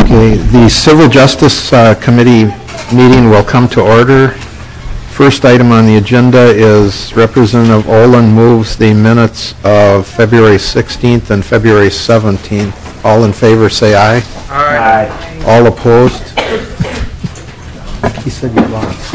Okay, the Civil Justice Committee meeting will come to order. First item on the agenda is Representative Olin moves the minutes of February 16th and February 17th. All in favor say aye. Aye. All opposed? He said you lost.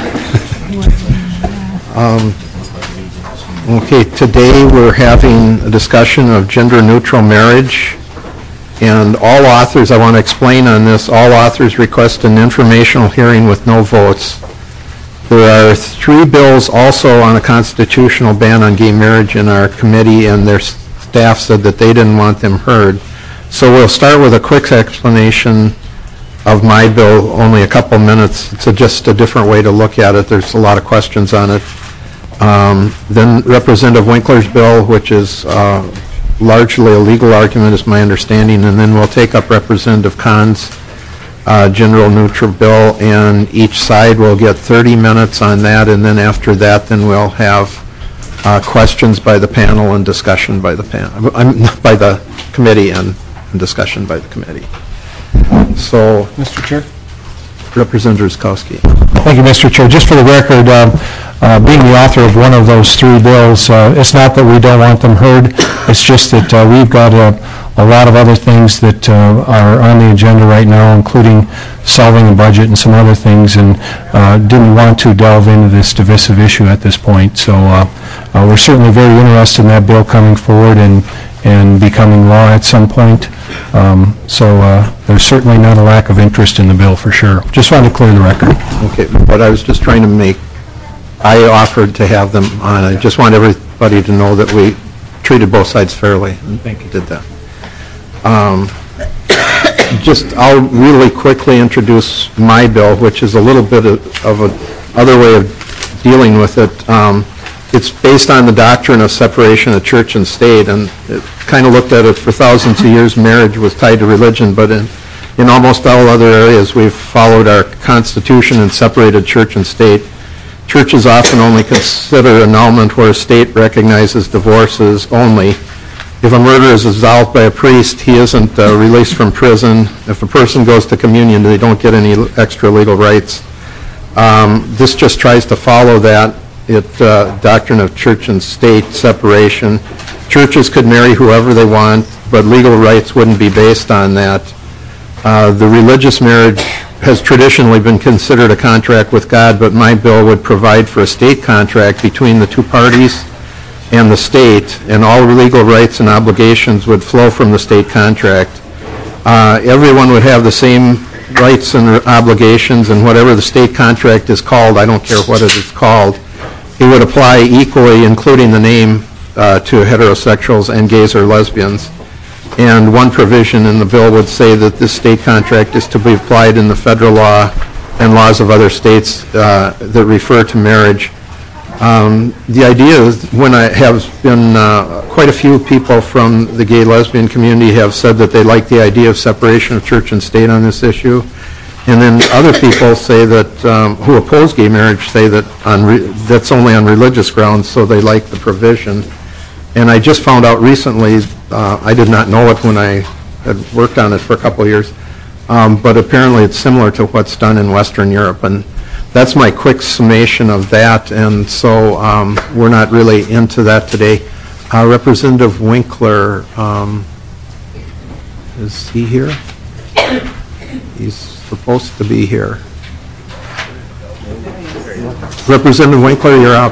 Okay, today we're having a discussion of gender-neutral marriage. And all authors, I want to explain on this, all authors request an informational hearing with no votes. There are 3 bills also on a constitutional ban on gay marriage in our committee, and their staff said that they didn't want them heard. So we'll start with a quick explanation of my bill, only a couple minutes. It's just a different way to look at it. There's a lot of questions on it. Then Representative Winkler's bill, which is largely a legal argument is my understanding, and then we'll take up Representative Kahn's general neutral bill, and each side will get 30 minutes on that, and then after that then we'll have questions by the panel and discussion by the by the committee and discussion by the committee. So, Mr. Chair. Representative Ruskowski. Thank you, Mr. Chair. Just for the record, being the author of one of those 3 bills, it's not that we don't want them heard. It's just that we've got a lot of other things that are on the agenda right now, including solving the budget and some other things, and didn't want to delve into this divisive issue at this point. So we're certainly very interested in that bill coming forward and becoming law at some point. So there's certainly not a lack of interest in the bill for sure. Just wanted to clear the record. Okay, but I was just trying to I offered to have them on. I just want everybody to know that we treated both sides fairly. And thank you. Did that. I'll really quickly introduce my bill, which is a little bit of another way of dealing with it. It's based on the doctrine of separation of church and state, and it kind of looked at it for thousands of years. Marriage was tied to religion, but in almost all other areas we've followed our Constitution and separated church and state. Churches often only consider annulment where a state recognizes divorces only. If a murder is absolved by a priest, he isn't released from prison. If a person goes to communion, they don't get any extra legal rights. This just tries to follow that doctrine of church and state separation. Churches could marry whoever they want, but legal rights wouldn't be based on that. The religious marriage has traditionally been considered a contract with God, but my bill would provide for a state contract between the 2 parties and the state, and all legal rights and obligations would flow from the state contract. Everyone would have the same rights and obligations, and whatever the state contract is called, I don't care what it is called, it would apply equally, including the name to heterosexuals and gays or lesbians. And one provision in the bill would say that this state contract is to be applied in the federal law and laws of other states that refer to marriage. The idea is, when I have been, quite a few people from the gay lesbian community have said that they like the idea of separation of church and state on this issue. And then other people say that, who oppose gay marriage, say that that's only on religious grounds, so they like the provision. And I just found out recently, I did not know it when I had worked on it for a couple of years, but apparently it's similar to what's done in Western Europe. And that's my quick summation of that, and so we're not really into that today. Representative Winkler, is he here? He's supposed to be here. Representative Winkler, you're up.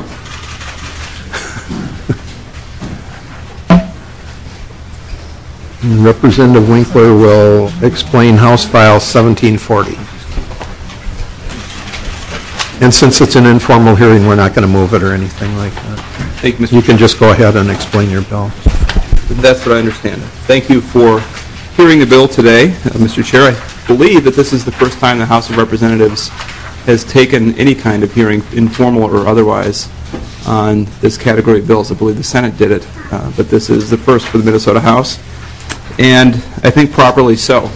Representative Winkler will explain House File 1740. And since it's an informal hearing, we're not going to move it or anything like that. Thank you, Mr. You can just go ahead and explain your bill. That's what I understand. Thank you for hearing the bill today, Mr. Chair. I believe that this is the first time the House of Representatives has taken any kind of hearing, informal or otherwise, on this category of bills. I believe the Senate did it, but this is the first for the Minnesota House, and I think properly so.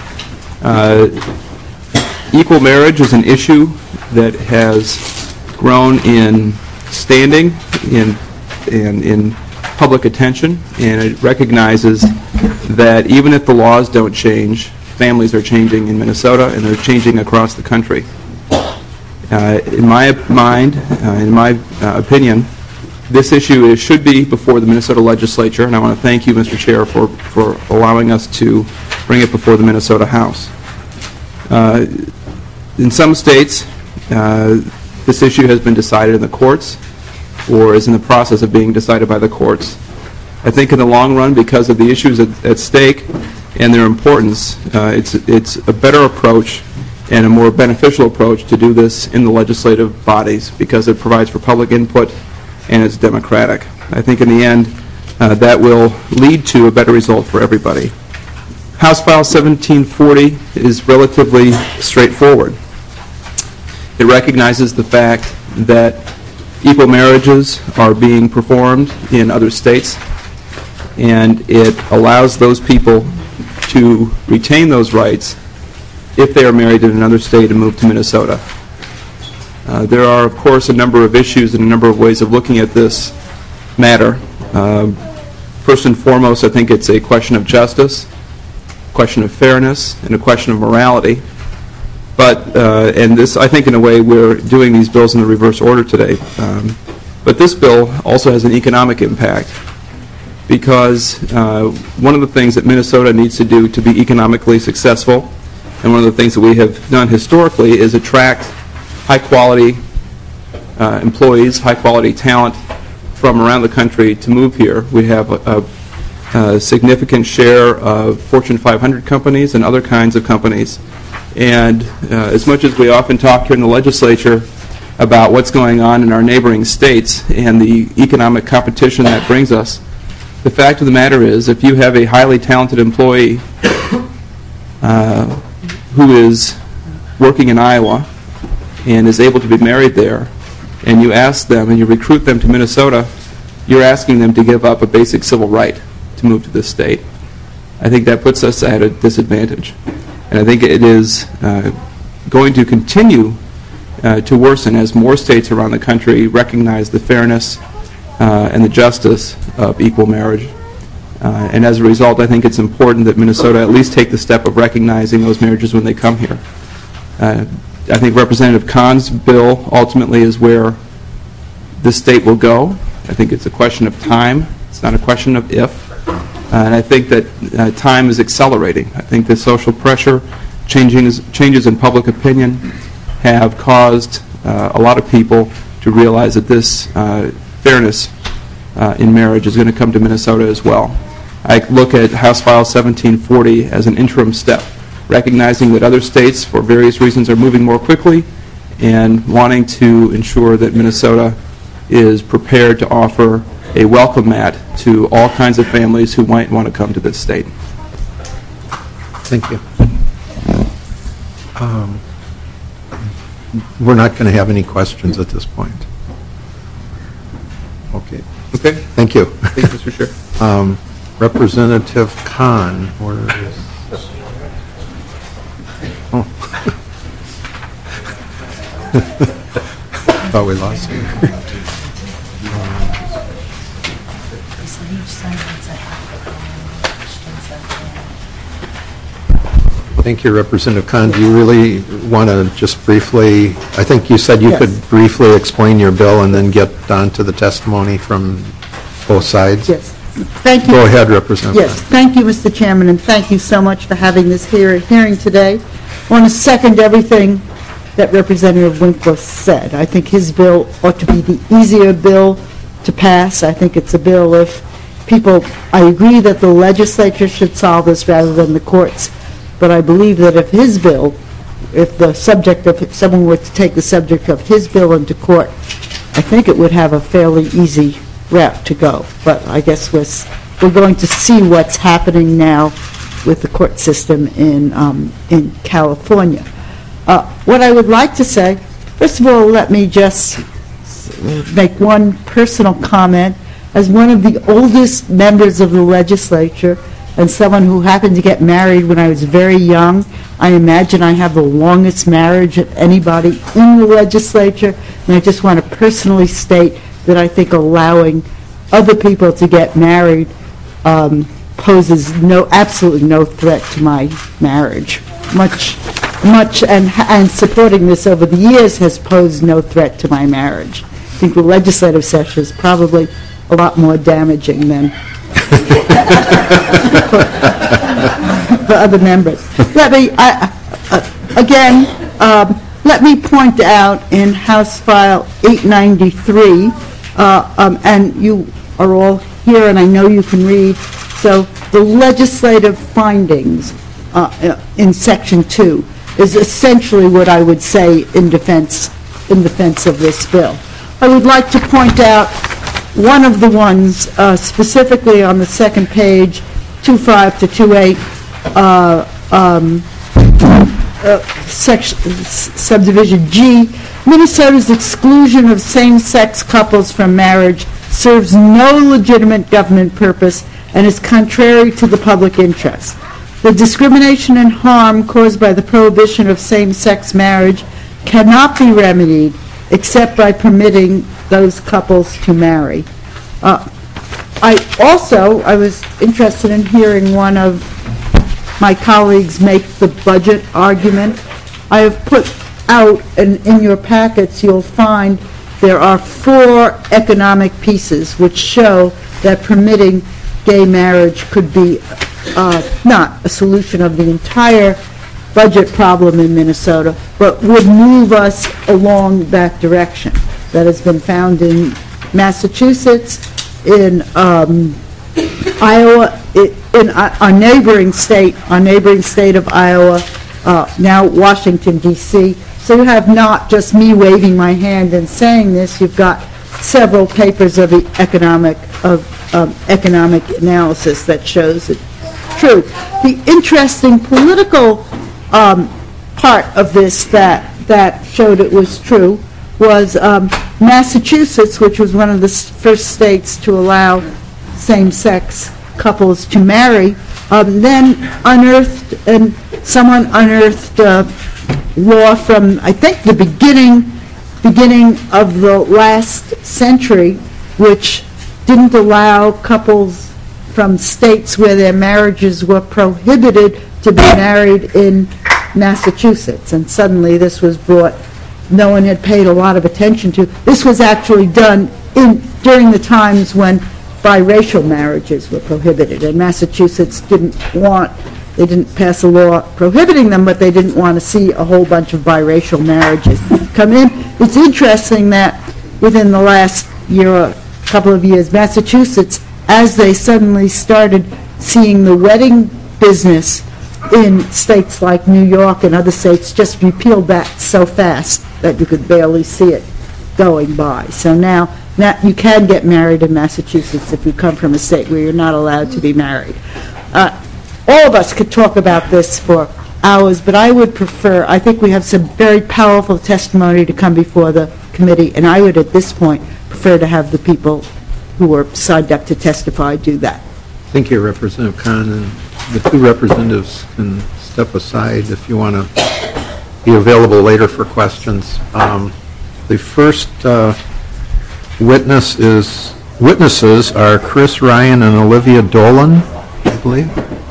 Equal marriage is an issue that has grown in standing in public attention, and it recognizes that even if the laws don't change, families are changing in Minnesota, and they're changing across the country. In my mind, in my opinion, this issue should be before the Minnesota legislature, and I want to thank you, Mr. Chair, for allowing us to bring it before the Minnesota House. In some states, this issue has been decided in the courts or is in the process of being decided by the courts. I think in the long run, because of the issues at stake and their importance, it's a better approach and a more beneficial approach to do this in the legislative bodies because it provides for public input and it's democratic. I think in the end, that will lead to a better result for everybody. House File 1740 is relatively straightforward. It recognizes the fact that equal marriages are being performed in other states, and it allows those people to retain those rights if they are married in another state and move to Minnesota. There are, of course, a number of issues and a number of ways of looking at this matter. First and foremost, I think it's a question of justice, a question of fairness, and a question of morality. But, and this, I think in a way, we're doing these bills in the reverse order today. But this bill also has an economic impact because one of the things that Minnesota needs to do to be economically successful, and one of the things that we have done historically, is attract high-quality employees, high-quality talent from around the country to move here. We have a significant share of Fortune 500 companies and other kinds of companies. And as much as we often talk here in the legislature about what's going on in our neighboring states and the economic competition that brings us, the fact of the matter is if you have a highly talented employee who is working in Iowa and is able to be married there, and you ask them and you recruit them to Minnesota, you're asking them to give up a basic civil right to move to this state. I think that puts us at a disadvantage. And I think it is going to continue to worsen as more states around the country recognize the fairness and the justice of equal marriage. And as a result, I think it's important that Minnesota at least take the step of recognizing those marriages when they come here. I think Representative Kahn's bill ultimately is where this state will go. I think it's a question of time. It's not a question of if. And I think that time is accelerating. I think the social pressure, changes in public opinion have caused a lot of people to realize that this fairness in marriage is going to come to Minnesota as well. I look at House File 1740 as an interim step, recognizing that other states, for various reasons, are moving more quickly and wanting to ensure that Minnesota is prepared to offer a welcome mat to all kinds of families who might want to come to this state. Thank you. We're not going to have any questions at this point. Okay. Okay. Thank you. Thank you, Mr. Chair. Representative Kahn, where is... Oh. Thought we lost you. Thank you, Representative Kahn. Do you really want to just briefly, I think you said you could briefly explain your bill and then get on to the testimony from both sides? Yes. Thank you. Go ahead, Representative. Yes. Thank you, Mr. Chairman, and thank you so much for having this hearing today. I want to second everything that Representative Winkler said. I think his bill ought to be the easier bill to pass. I think it's a bill if people, I agree that the legislature should solve this rather than the courts, but I believe that if his bill, if the subject of, if someone were to take the subject of his bill into court, I think it would have a fairly easy route to go. But I guess we're going to see what's happening now with the court system in California. What I would like to say, first of all, let me just make one personal comment. As one of the oldest members of the legislature and someone who happened to get married when I was very young, I imagine I have the longest marriage of anybody in the legislature, and I just want to personally state that I think allowing other people to get married poses absolutely no threat to my marriage. Much, and supporting this over the years has posed no threat to my marriage. I think the legislative session is probably a lot more damaging than for other members. Let me point out in House File 893, and you are all here, and I know you can read, so the legislative findings in Section 2 is essentially what I would say in defense of this bill. I would like to point out one of the ones specifically on the second page, 2.5 to 2.8, subdivision G. Minnesota's exclusion of same-sex couples from marriage serves no legitimate government purpose and is contrary to the public interest. The discrimination and harm caused by the prohibition of same-sex marriage cannot be remedied except by permitting those couples to marry. I was interested in hearing one of my colleagues make the budget argument. I have put out, and in your packets you'll find there are 4 economic pieces which show that permitting gay marriage could be not a solution of the entire budget problem in Minnesota, but would move us along that direction. That has been found in Massachusetts, in Iowa, in our neighboring state of Iowa, now Washington, D.C. So you have not just me waving my hand and saying this, you've got several papers of the economic analysis that shows it true. The interesting political part of this that showed it was true was Massachusetts, which was one of the first states to allow same-sex couples to marry, then someone unearthed law from, I think, the beginning of the last century, which didn't allow couples from states where their marriages were prohibited to be married in Massachusetts. And suddenly this was brought, no one had paid a lot of attention to. This was actually done during the times when biracial marriages were prohibited, and Massachusetts didn't pass a law prohibiting them, but they didn't want to see a whole bunch of biracial marriages come in. It's interesting that within the last year or couple of years, Massachusetts, as they suddenly started seeing the wedding business in states like New York and other states, just repealed that so fast that you could barely see it going by. So now you can get married in Massachusetts if you come from a state where you're not allowed to be married. All of us could talk about this for hours, but I would prefer, I think we have some very powerful testimony to come before the committee, and I would at this point prefer to have the people who were signed up to testify do that. Thank you, Representative Khan, and the 2 representatives can step aside if you want to be available later for questions. The first witnesses are Chris Ryan and Olivia Dolan, I believe.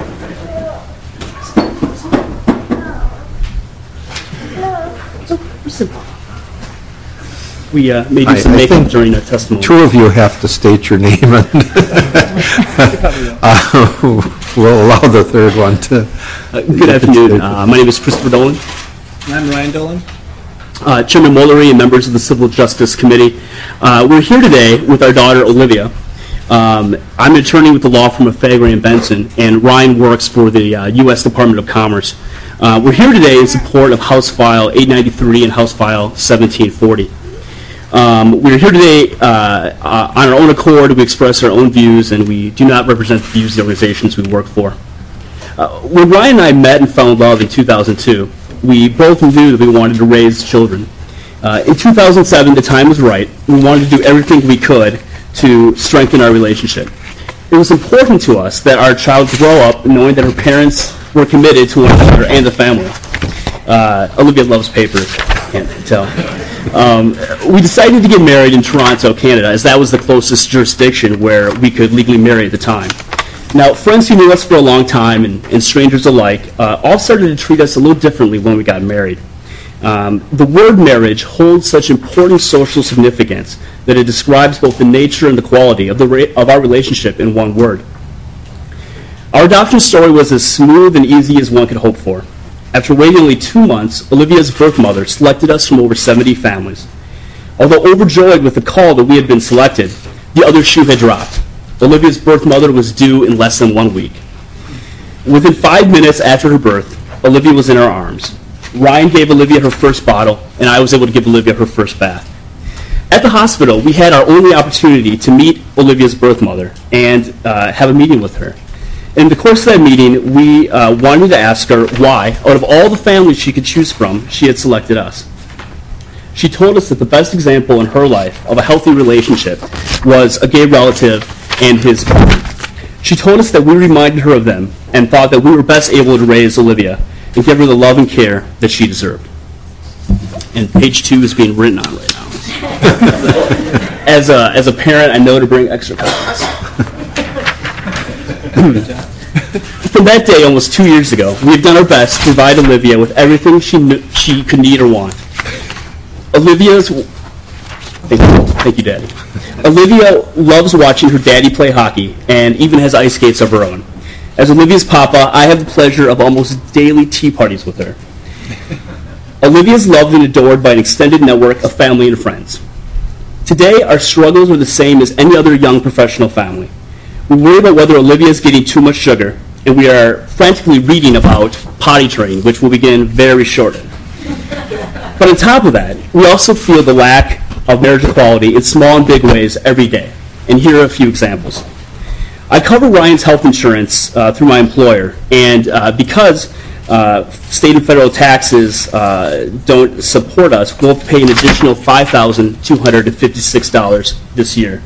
We may do some makeup during the testimony. 2 of you have to state your name, and we'll allow the third one to. Good afternoon. My name is Christopher Dolan. I'm Ryan Dolan. Chairman Mullery and members of the Civil Justice Committee. We're here today with our daughter, Olivia. I'm an attorney with the law firm of Faegre and Benson, and Ryan works for the U.S. Department of Commerce. We're here today in support of House File 893 and House File 1740. We're here today on our own accord. We express our own views, and we do not represent the views of the organizations we work for. When Ryan and I met and fell in love in 2002, we both knew that we wanted to raise children. In 2007, the time was right. We wanted to do everything we could to strengthen our relationship. It was important to us that our child grow up knowing that her parents were committed to one another and the family. Olivia loves papers, can't tell. We decided to get married in Toronto, Canada, as that was the closest jurisdiction where we could legally marry at the time. Now, friends who knew us for a long time and strangers alike all started to treat us a little differently when we got married. The word marriage holds such important social significance that it describes both the nature and the quality of our relationship in one word. Our adoption story was as smooth and easy as one could hope for. After waiting only 2 months, Olivia's birth mother selected us from over 70 families. Although overjoyed with the call that we had been selected, the other shoe had dropped. Olivia's birth mother was due in less than 1 week. Within 5 minutes after her birth, Olivia was in our arms. Ryan gave Olivia her first bottle, and I was able to give Olivia her first bath. At the hospital, we had our only opportunity to meet Olivia's birth mother and have a meeting with her. In the course of that meeting, we wanted to ask her why, out of all the families she could choose from, she had selected us. She told us that the best example in her life of a healthy relationship was a gay relative and his partner. She told us that we reminded her of them and thought that we were best able to raise Olivia and give her the love and care that she deserved. And page 2 is being written on right now. As a parent, I know to bring extra copies. From that day, almost 2 years ago, we have done our best to provide Olivia with everything she could need or want. Thank you, Daddy. Olivia loves watching her daddy play hockey and even has ice skates of her own. As Olivia's papa, I have the pleasure of almost daily tea parties with her. Olivia is loved and adored by an extended network of family and friends. Today, our struggles are the same as any other young professional family. We worry about whether Olivia is getting too much sugar, and we are frantically reading about potty training, which will begin very shortly. But on top of that, we also feel the lack of marriage equality in small and big ways every day. And here are a few examples. I cover Ryan's health insurance through my employer, and because state and federal taxes don't support us, we'll pay an additional $5,256 this year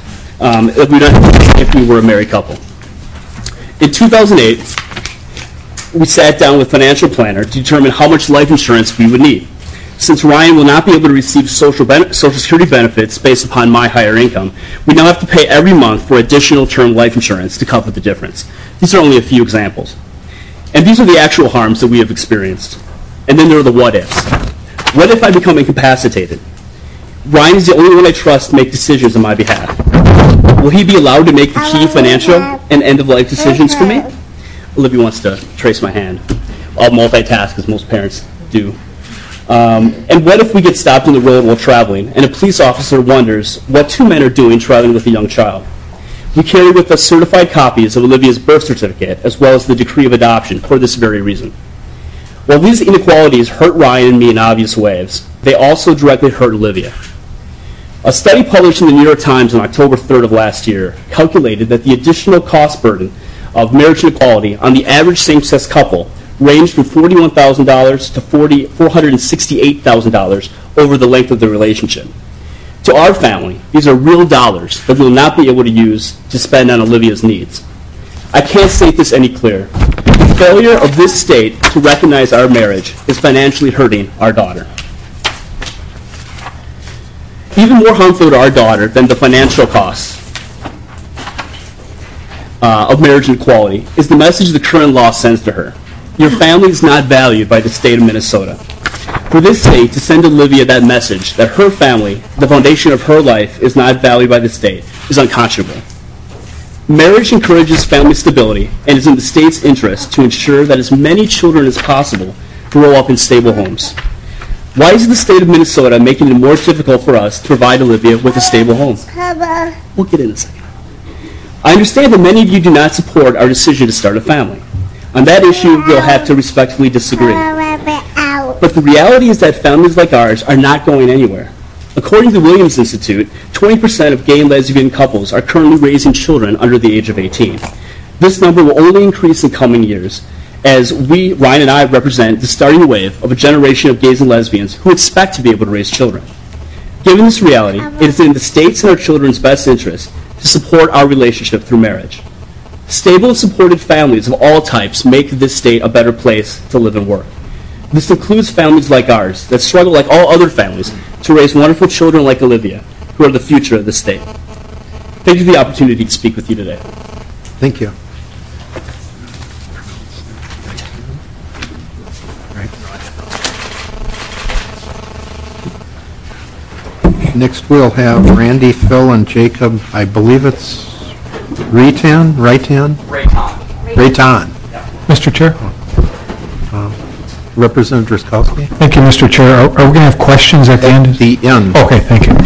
if we were a married couple. In 2008, we sat down with a financial planner to determine how much life insurance we would need. Since Ryan will not be able to receive Social Security benefits based upon my higher income, we now have to pay every month for additional term life insurance to cover the difference. These are only a few examples. And these are the actual harms that we have experienced. And then there are the what-ifs. What if I become incapacitated? Ryan is the only one I trust to make decisions on my behalf. Will he be allowed to make the key financial and end-of-life decisions for me? Olivia wants to trace my hand. I'll multitask, as most parents do. And what if we get stopped on the road while traveling, and a police officer wonders what 2 men are doing traveling with a young child? We carry with us certified copies of Olivia's birth certificate, as well as the decree of adoption, for this very reason. While these inequalities hurt Ryan and me in obvious ways, they also directly hurt Olivia. A study published in the New York Times on October 3rd of last year calculated that the additional cost burden of marriage inequality on the average same-sex couple ranged from $41,000 to $468,000 over the length of the relationship. To our family, these are real dollars that we will not be able to use to spend on Olivia's needs. I can't state this any clearer. The failure of this state to recognize our marriage is financially hurting our daughter. Even more harmful to our daughter than the financial costs of marriage inequality is the message the current law sends to her. Your family is not valued by the state of Minnesota. For this state to send Olivia that message, that her family, the foundation of her life, is not valued by the state, is unconscionable. Marriage encourages family stability and is in the state's interest to ensure that as many children as possible grow up in stable homes. Why is the state of Minnesota making it more difficult for us to provide Olivia with a stable home? We'll get in a second. I understand that many of you do not support our decision to start a family. On that issue, we'll have to respectfully disagree. But the reality is that families like ours are not going anywhere. According to the Williams Institute, 20% of gay and lesbian couples are currently raising children under the age of 18. This number will only increase in coming years, as we, Ryan and I, represent the starting wave of a generation of gays and lesbians who expect to be able to raise children. Given this reality, it is in the state's and our children's best interest to support our relationship through marriage. Stable and supported families of all types make this state a better place to live and work. This includes families like ours that struggle like all other families to raise wonderful children like Olivia, who are the future of the state. Thank you for the opportunity to speak with you today. Thank you. Next, we'll have Randy, Phil, and Jacob. I believe it's Rayton? Rayton. Mr. Chair? Representative Drazkowski? Thank you, Mr. Chair. Are we going to have questions at the end? The end. Okay, thank you.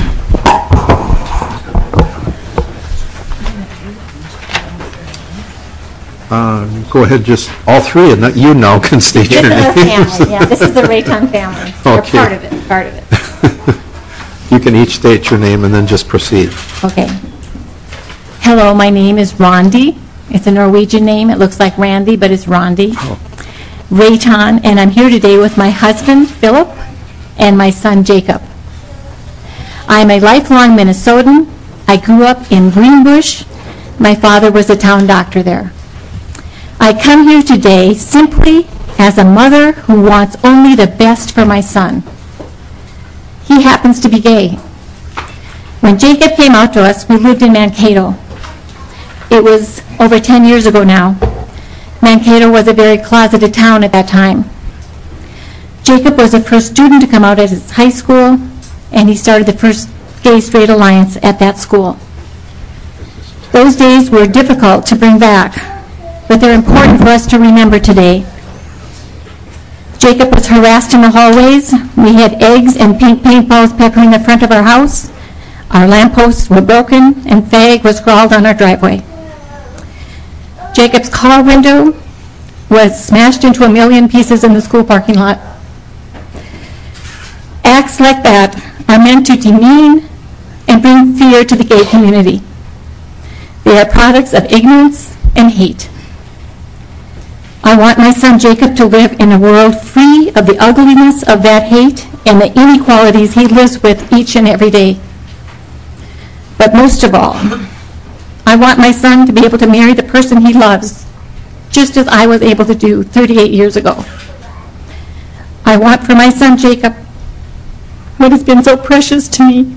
Go ahead, just all three, and you now can state This your is a names. family, yeah, this is the Rayton family. They're Okay. part of it. You can each state your name and then just proceed. Okay. Hello, my name is Rondi. It's a Norwegian name. It looks like Randy, but it's Rondi. Rayton, and I'm here today with my husband, Philip, and my son, Jacob. I'm a lifelong Minnesotan. I grew up in Greenbush. My father was a town doctor there. I come here today simply as a mother who wants only the best for my son. He happens to be gay. When Jacob came out to us, we lived in Mankato. It was over 10 years ago now. Mankato was a very closeted town at that time. Jacob was the first student to come out at his high school, and he started the first gay-straight alliance at that school. Those days were difficult to bring back, but they're important for us to remember today. Jacob was harassed in the hallways. We had eggs and pink paintballs peppering the front of our house. Our lampposts were broken, and fag was scrawled on our driveway. Jacob's car window was smashed into a million pieces in the school parking lot. Acts like that are meant to demean and bring fear to the gay community. They are products of ignorance and hate. I want my son Jacob to live in a world free of the ugliness of that hate and the inequalities he lives with each and every day. But most of all, I want my son to be able to marry the person he loves, just as I was able to do 38 years ago. I want for my son Jacob what has been so precious to me.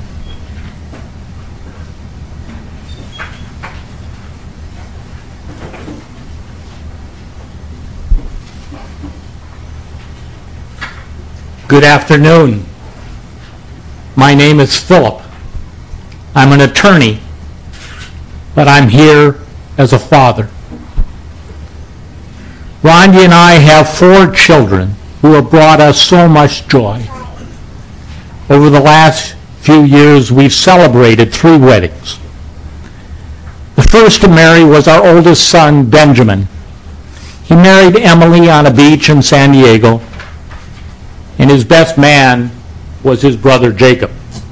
Good afternoon. My name is Philip. I'm an attorney, but I'm here as a father. Rondi and I have 4 children who have brought us so much joy. Over the last few years, we've celebrated 3 weddings. The first to marry was our oldest son, Benjamin. He married Emily on a beach in San Diego, and his best man was his brother Jacob.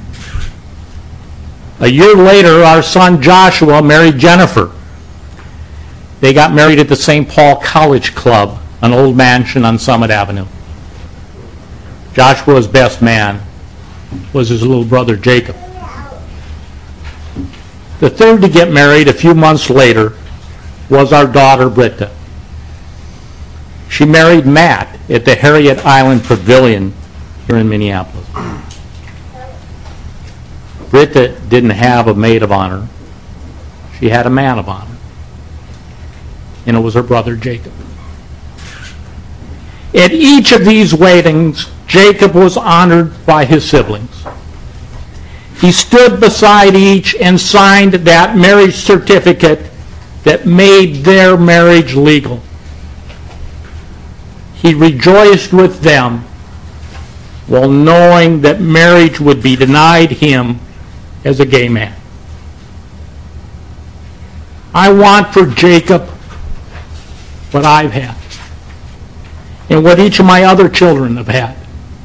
A year later, our son Joshua married Jennifer. They got married at the St. Paul College Club, an old mansion on Summit Avenue. Joshua's best man was his little brother Jacob. The third to get married a few months later was our daughter Britta. She married Matt at the Harriet Island Pavilion here in Minneapolis. Britta didn't have a maid of honor. She had a man of honor. And it was her brother Jacob. At each of these weddings, Jacob was honored by his siblings. He stood beside each and signed that marriage certificate that made their marriage legal. He rejoiced with them while knowing that marriage would be denied him as a gay man. I want for Jacob what I've had and what each of my other children have had.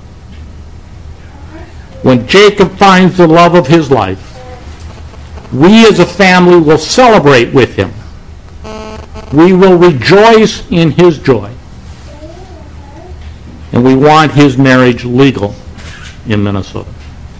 When Jacob finds the love of his life, we as a family will celebrate with him. We will rejoice in his joy. And we want his marriage legal in Minnesota.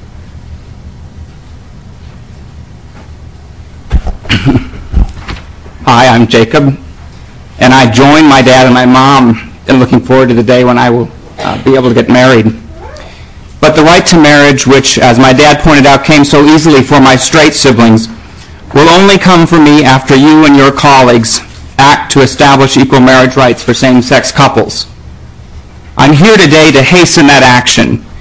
Hi, I'm Jacob, and I join my dad and my mom in looking forward to the day when I will be able to get married. But the right to marriage, which, as my dad pointed out, came so easily for my straight siblings, will only come for me after you and your colleagues act to establish equal marriage rights for same-sex couples. I'm here today to hasten that action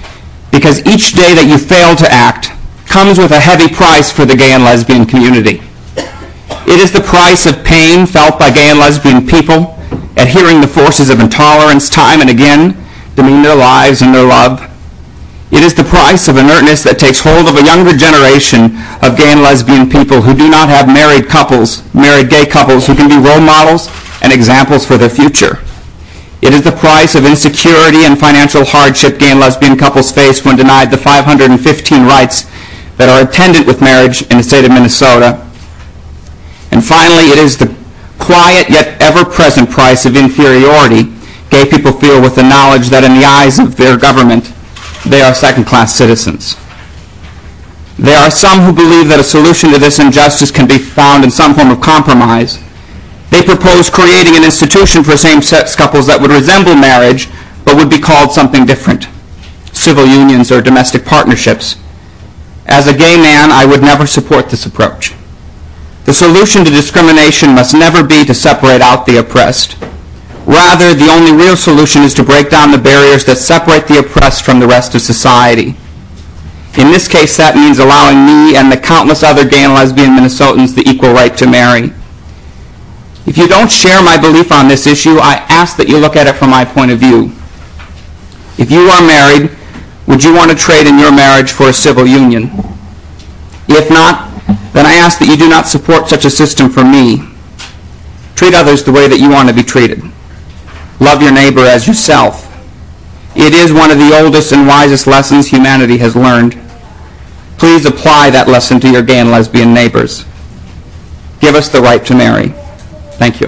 because each day that you fail to act comes with a heavy price for the gay and lesbian community. It is the price of pain felt by gay and lesbian people at hearing the forces of intolerance time and again demean their lives and their love. It is the price of inertness that takes hold of a younger generation of gay and lesbian people who do not have married gay couples who can be role models and examples for their future. It is the price of insecurity and financial hardship gay and lesbian couples face when denied the 515 rights that are attendant with marriage in the state of Minnesota. And finally, it is the quiet yet ever-present price of inferiority gay people feel with the knowledge that in the eyes of their government, they are second-class citizens. There are some who believe that a solution to this injustice can be found in some form of compromise. They propose creating an institution for same-sex couples that would resemble marriage, but would be called something different, civil unions or domestic partnerships. As a gay man, I would never support this approach. The solution to discrimination must never be to separate out the oppressed. Rather, the only real solution is to break down the barriers that separate the oppressed from the rest of society. In this case, that means allowing me and the countless other gay and lesbian Minnesotans the equal right to marry. If you don't share my belief on this issue, I ask that you look at it from my point of view. If you are married, would you want to trade in your marriage for a civil union? If not, then I ask that you do not support such a system for me. Treat others the way that you want to be treated. Love your neighbor as yourself. It is one of the oldest and wisest lessons humanity has learned. Please apply that lesson to your gay and lesbian neighbors. Give us the right to marry. Thank you.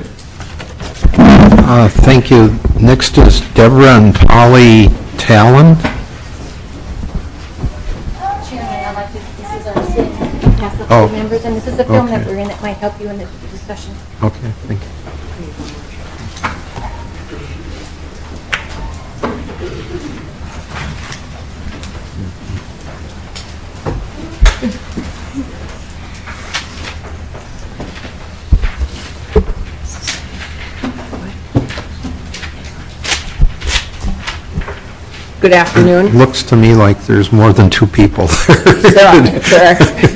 Thank you. Next is Deborah and Polly Talon. Chairman, I'd like to, this is our sit, pass up to the members, and this is a film that we're in that might help you in the discussion. Okay, thank you. Good afternoon. Looks to me like there's more than two people there.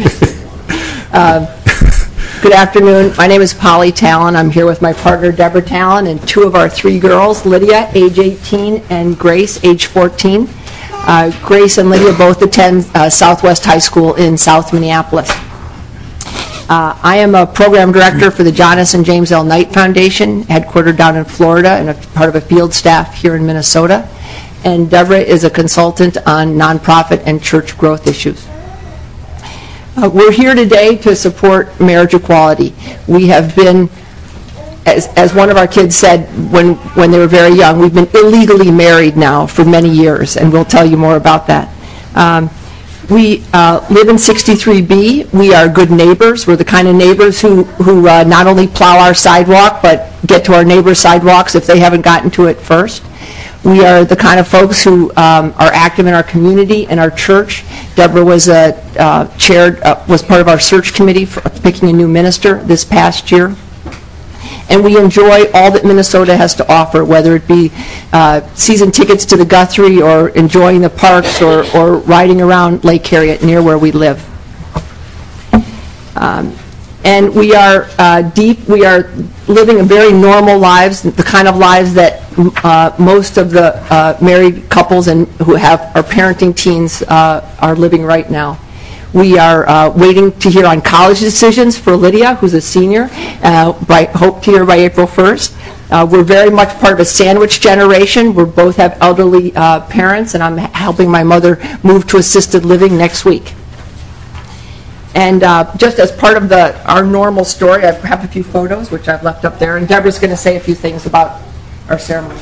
Good afternoon. My name is Polly Talon. I'm here with my partner, Deborah Talon, and two of our three girls, Lydia, age 18, and Grace, age 14. Grace and Lydia both attend Southwest High School in South Minneapolis. I am a program director for the John S. and James L. Knight Foundation, headquartered down in Florida, and a part of a field staff here in Minnesota. And Deborah is a consultant on nonprofit and church growth issues. We're here today to support marriage equality. We have been, as one of our kids said when they were very young, we've been illegally married now for many years, and we'll tell you more about that. We live in 63B. We are good neighbors. We're the kind of neighbors who not only plow our sidewalk, but get to our neighbors' sidewalks if they haven't gotten to it first. We are the kind of folks who are active in our community and our church. Deborah was was part of our search committee for picking a new minister this past year. And we enjoy all that Minnesota has to offer, whether it be season tickets to the Guthrie or enjoying the parks or riding around Lake Harriet near where we live. And we are we are living a very normal lives, the kind of lives that most of the married couples and who are parenting teens are living right now. We are waiting to hear on college decisions for Lydia, who's a senior, hope to hear by April 1st. We're very much part of a sandwich generation. We both have elderly parents, and I'm helping my mother move to assisted living next week. And just as part of our normal story, I have a few photos, which I've left up there, and Deborah's going to say a few things about our ceremony.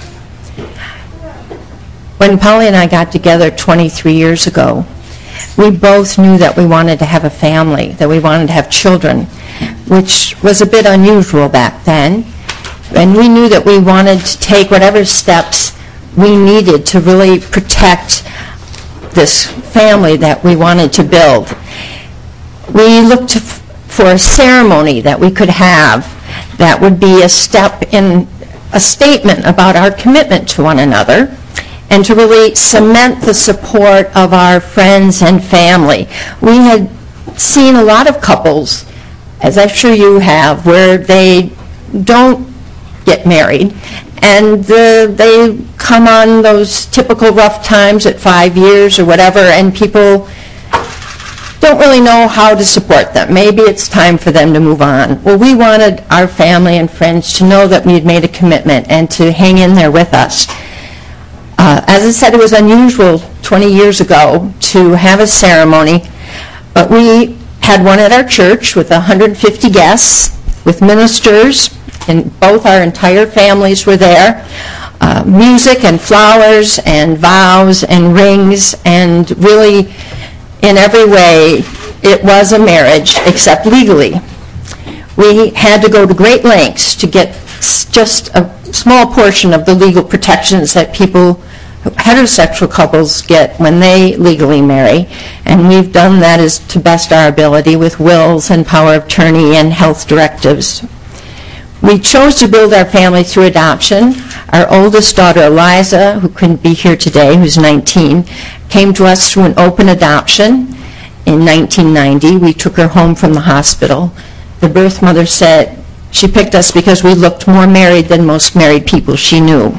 When Polly and I got together 23 years ago, we both knew that we wanted to have a family, that we wanted to have children, which was a bit unusual back then. And we knew that we wanted to take whatever steps we needed to really protect this family that we wanted to build. We looked for a ceremony that we could have that would be a step in a statement about our commitment to one another, and to really cement the support of our friends and family. We had seen a lot of couples, as I'm sure you have, where they don't get married, and they come on those typical rough times at 5 years or whatever, and people don't really know how to support them. Maybe it's time for them to move on. Well, we wanted our family and friends to know that we had made a commitment and to hang in there with us. As I said, it was unusual 20 years ago to have a ceremony, but we had one at our church with 150 guests, with ministers, and both our entire families were there. Music and flowers and vows and rings, and really in every way it was a marriage, except legally. We had to go to great lengths to get just a small portion of the legal protections that heterosexual couples get when they legally marry, and we've done that as to best our ability with wills and power of attorney and health directives. We chose to build our family through adoption. Our oldest daughter, Eliza, who couldn't be here today, who's 19, came to us through an open adoption in 1990. We took her home from the hospital. The birth mother said she picked us because we looked more married than most married people she knew.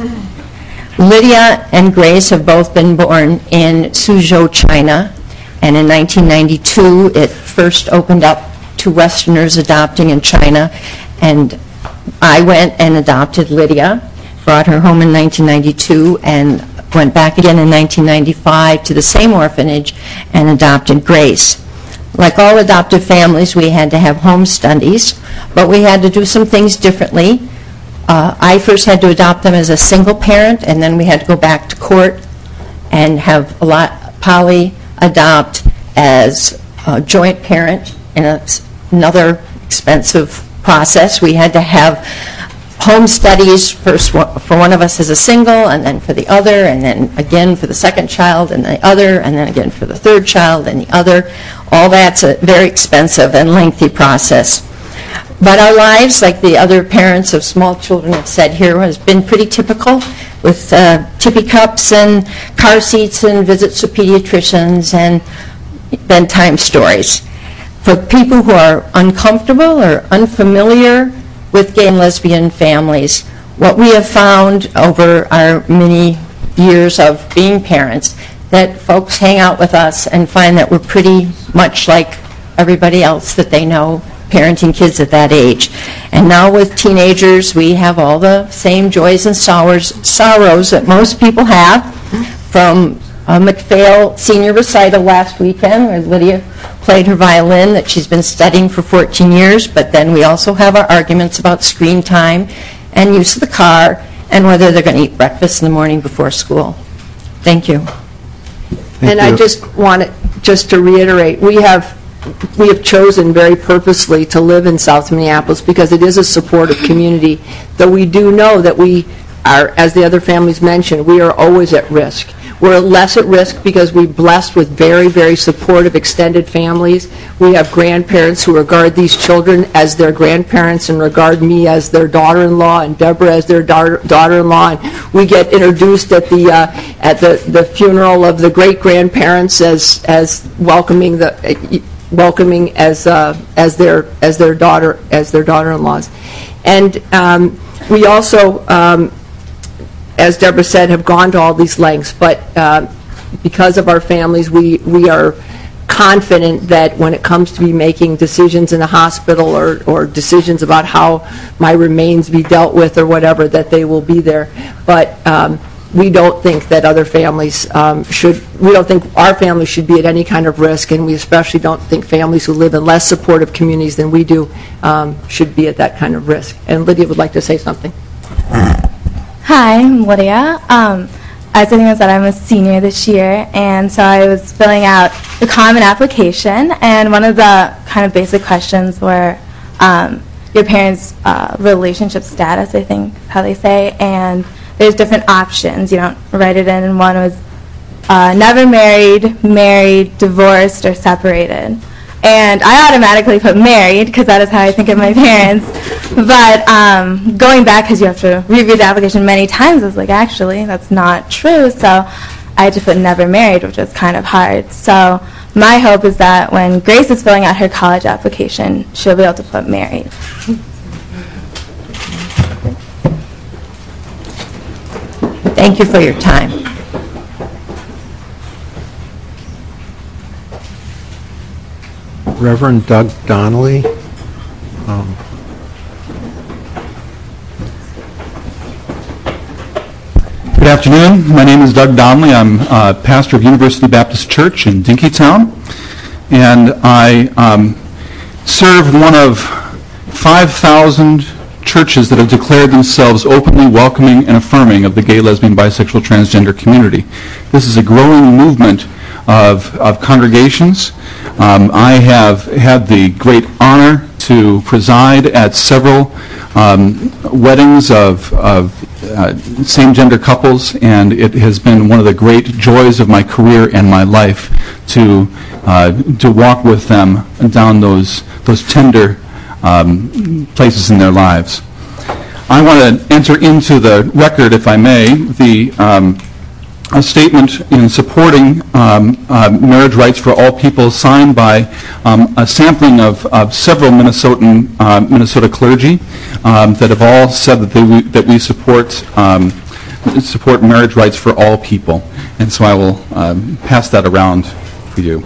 Lydia and Grace have both been born in Suzhou, China, and in 1992 it first opened up to Westerners adopting in China, and I went and adopted Lydia, brought her home in 1992, and went back again in 1995 to the same orphanage and adopted Grace. Like all adoptive families, we had to have home studies, but we had to do some things differently. I first had to adopt them as a single parent, and then we had to go back to court and have Polly adopt as a joint parent in another expensive process. We had to have home studies, first for one of us as a single, and then for the other, and then again for the second child, and the other, and then again for the third child, and the other. All that's a very expensive and lengthy process. But our lives, like the other parents of small children have said here, has been pretty typical, with tippy cups and car seats and visits to pediatricians and bedtime stories. For people who are uncomfortable or unfamiliar with gay and lesbian families, what we have found over our many years of being parents, that folks hang out with us and find that we're pretty much like everybody else that they know, parenting kids at that age. And now with teenagers, we have all the same joys and sorrows that most people have, from a McPhail senior recital last weekend where Lydia played her violin that she's been studying for 14 years, but then we also have our arguments about screen time and use of the car and whether they're going to eat breakfast in the morning before school. Thank you. I just want to reiterate, we have chosen very purposely to live in South Minneapolis because it is a supportive community, though we do know that we are, as the other families mentioned, we are always at risk. We're less at risk because we're blessed with very, very supportive extended families. We have grandparents who regard these children as their grandparents and regard me as their daughter-in-law and Deborah as their daughter-in-law. And we get introduced at the funeral of the great-grandparents as welcoming as their daughter-in-laws. And we also, as Deborah said, have gone to all these lengths, but because of our families, we are confident that when it comes to be making decisions in the hospital or decisions about how my remains be dealt with or whatever, that they will be there. But we don't think that other families we don't think our family should be at any kind of risk, and we especially don't think families who live in less supportive communities than we do should be at that kind of risk. And Lydia would like to say something. Hi, I'm Lydia. As I think I said, I'm a senior this year, and so I was filling out the common application, and one of the kind of basic questions were your parents' relationship status, I think is how they say, and there's different options. You don't write it in, and one was never married, married, divorced, or separated. And I automatically put married because that is how I think of my parents. But going back, because you have to review the application many times, I was like, actually, that's not true. So I had to put never married, which was kind of hard. So my hope is that when Grace is filling out her college application, she'll be able to put married. Thank you for your time. Reverend Doug Donnelly. Good afternoon. My name is Doug Donnelly. I'm pastor of University Baptist Church in Dinkytown, and I serve one of 5,000 churches that have declared themselves openly welcoming and affirming of the gay, lesbian, bisexual, transgender community. This is a growing movement of congregations. I have had the great honor to preside at several weddings of same-gender couples, and it has been one of the great joys of my career and my life to walk with them down those tender places in their lives. I want to enter into the record, if I may, a statement in supporting marriage rights for all people signed by a sampling of several Minnesota clergy that have all said that we support marriage rights for all people. And so I will pass that around for you.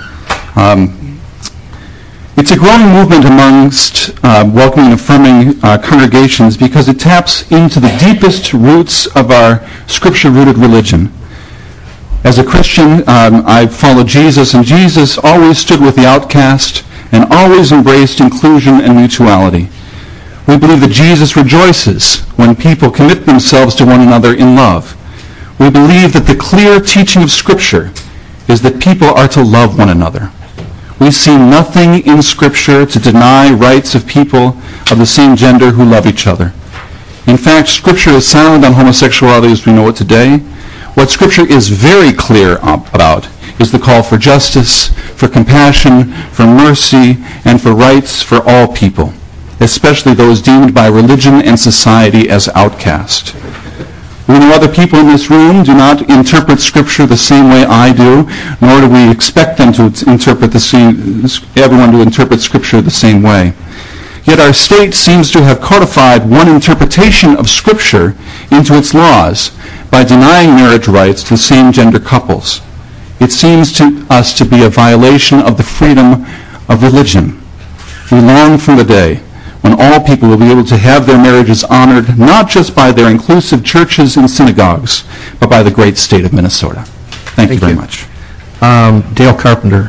It's a growing movement amongst welcoming and affirming congregations because it taps into the deepest roots of our Scripture-rooted religion. As a Christian, I follow Jesus, and Jesus always stood with the outcast and always embraced inclusion and mutuality. We believe that Jesus rejoices when people commit themselves to one another in love. We believe that the clear teaching of Scripture is that people are to love one another. We see nothing in Scripture to deny rights of people of the same gender who love each other. In fact, Scripture is silent on homosexuality as we know it today. What Scripture is very clear about is the call for justice, for compassion, for mercy, and for rights for all people, especially those deemed by religion and society as outcast. We know other people in this room do not interpret Scripture the same way I do, nor do we expect them to interpret everyone to interpret Scripture the same way. Yet our state seems to have codified one interpretation of Scripture into its laws by denying marriage rights to same-gender couples. It seems to us to be a violation of the freedom of religion. We long for the day when all people will be able to have their marriages honored not just by their inclusive churches and synagogues, but by the great state of Minnesota. Thank you very much. Dale Carpenter.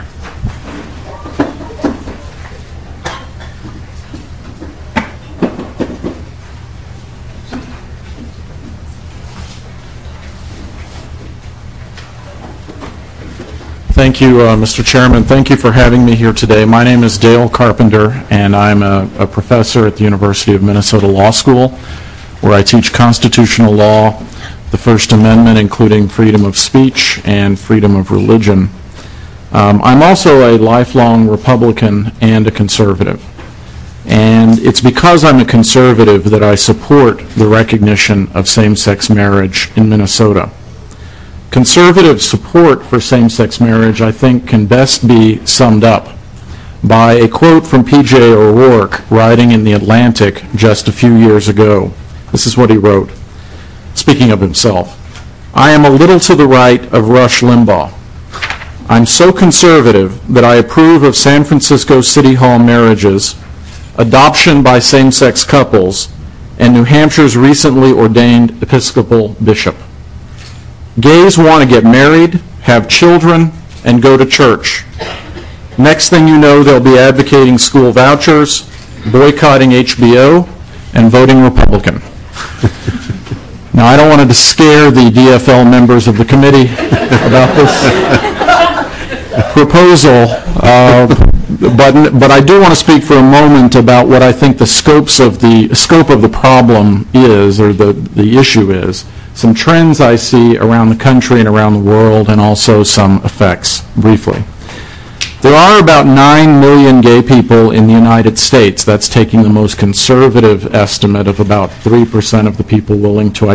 Thank you, Mr. Chairman. Thank you for having me here today. My name is Dale Carpenter, and I'm a professor at the University of Minnesota Law School, where I teach constitutional law, the First Amendment, including freedom of speech and freedom of religion. I'm also a lifelong Republican and a conservative. And it's because I'm a conservative that I support the recognition of same-sex marriage in Minnesota. Conservative support for same-sex marriage, I think, can best be summed up by a quote from P.J. O'Rourke writing in The Atlantic just a few years ago. This is what he wrote, speaking of himself. "I am a little to the right of Rush Limbaugh. I'm so conservative that I approve of San Francisco City Hall marriages, adoption by same-sex couples, and New Hampshire's recently ordained Episcopal bishop. Gays want to get married, have children, and go to church. Next thing you know, they'll be advocating school vouchers, boycotting HBO, and voting Republican." Now, I don't want to scare the DFL members of the committee about this proposal, but I do want to speak for a moment about what I think the scope of the problem is, or the issue is. Some trends I see around the country and around the world, and also some effects, briefly. There are about 9 million gay people in the United States. That's taking the most conservative estimate of about 3% of the people willing to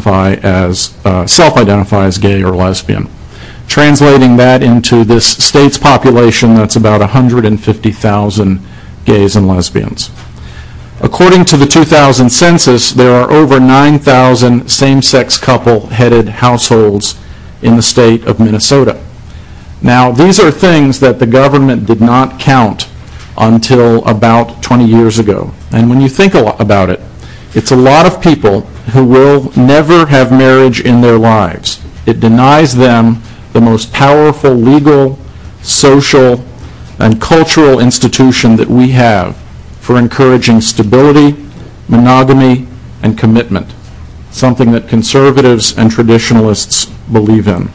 self-identify as gay or lesbian. Translating that into this state's population, that's about 150,000 gays and lesbians. According to the 2000 census, there are over 9,000 same-sex couple-headed households in the state of Minnesota. Now, these are things that the government did not count until about 20 years ago. And when you think about it, it's a lot of people who will never have marriage in their lives. It denies them the most powerful legal, social, and cultural institution that we have for encouraging stability, monogamy, and commitment, something that conservatives and traditionalists believe in.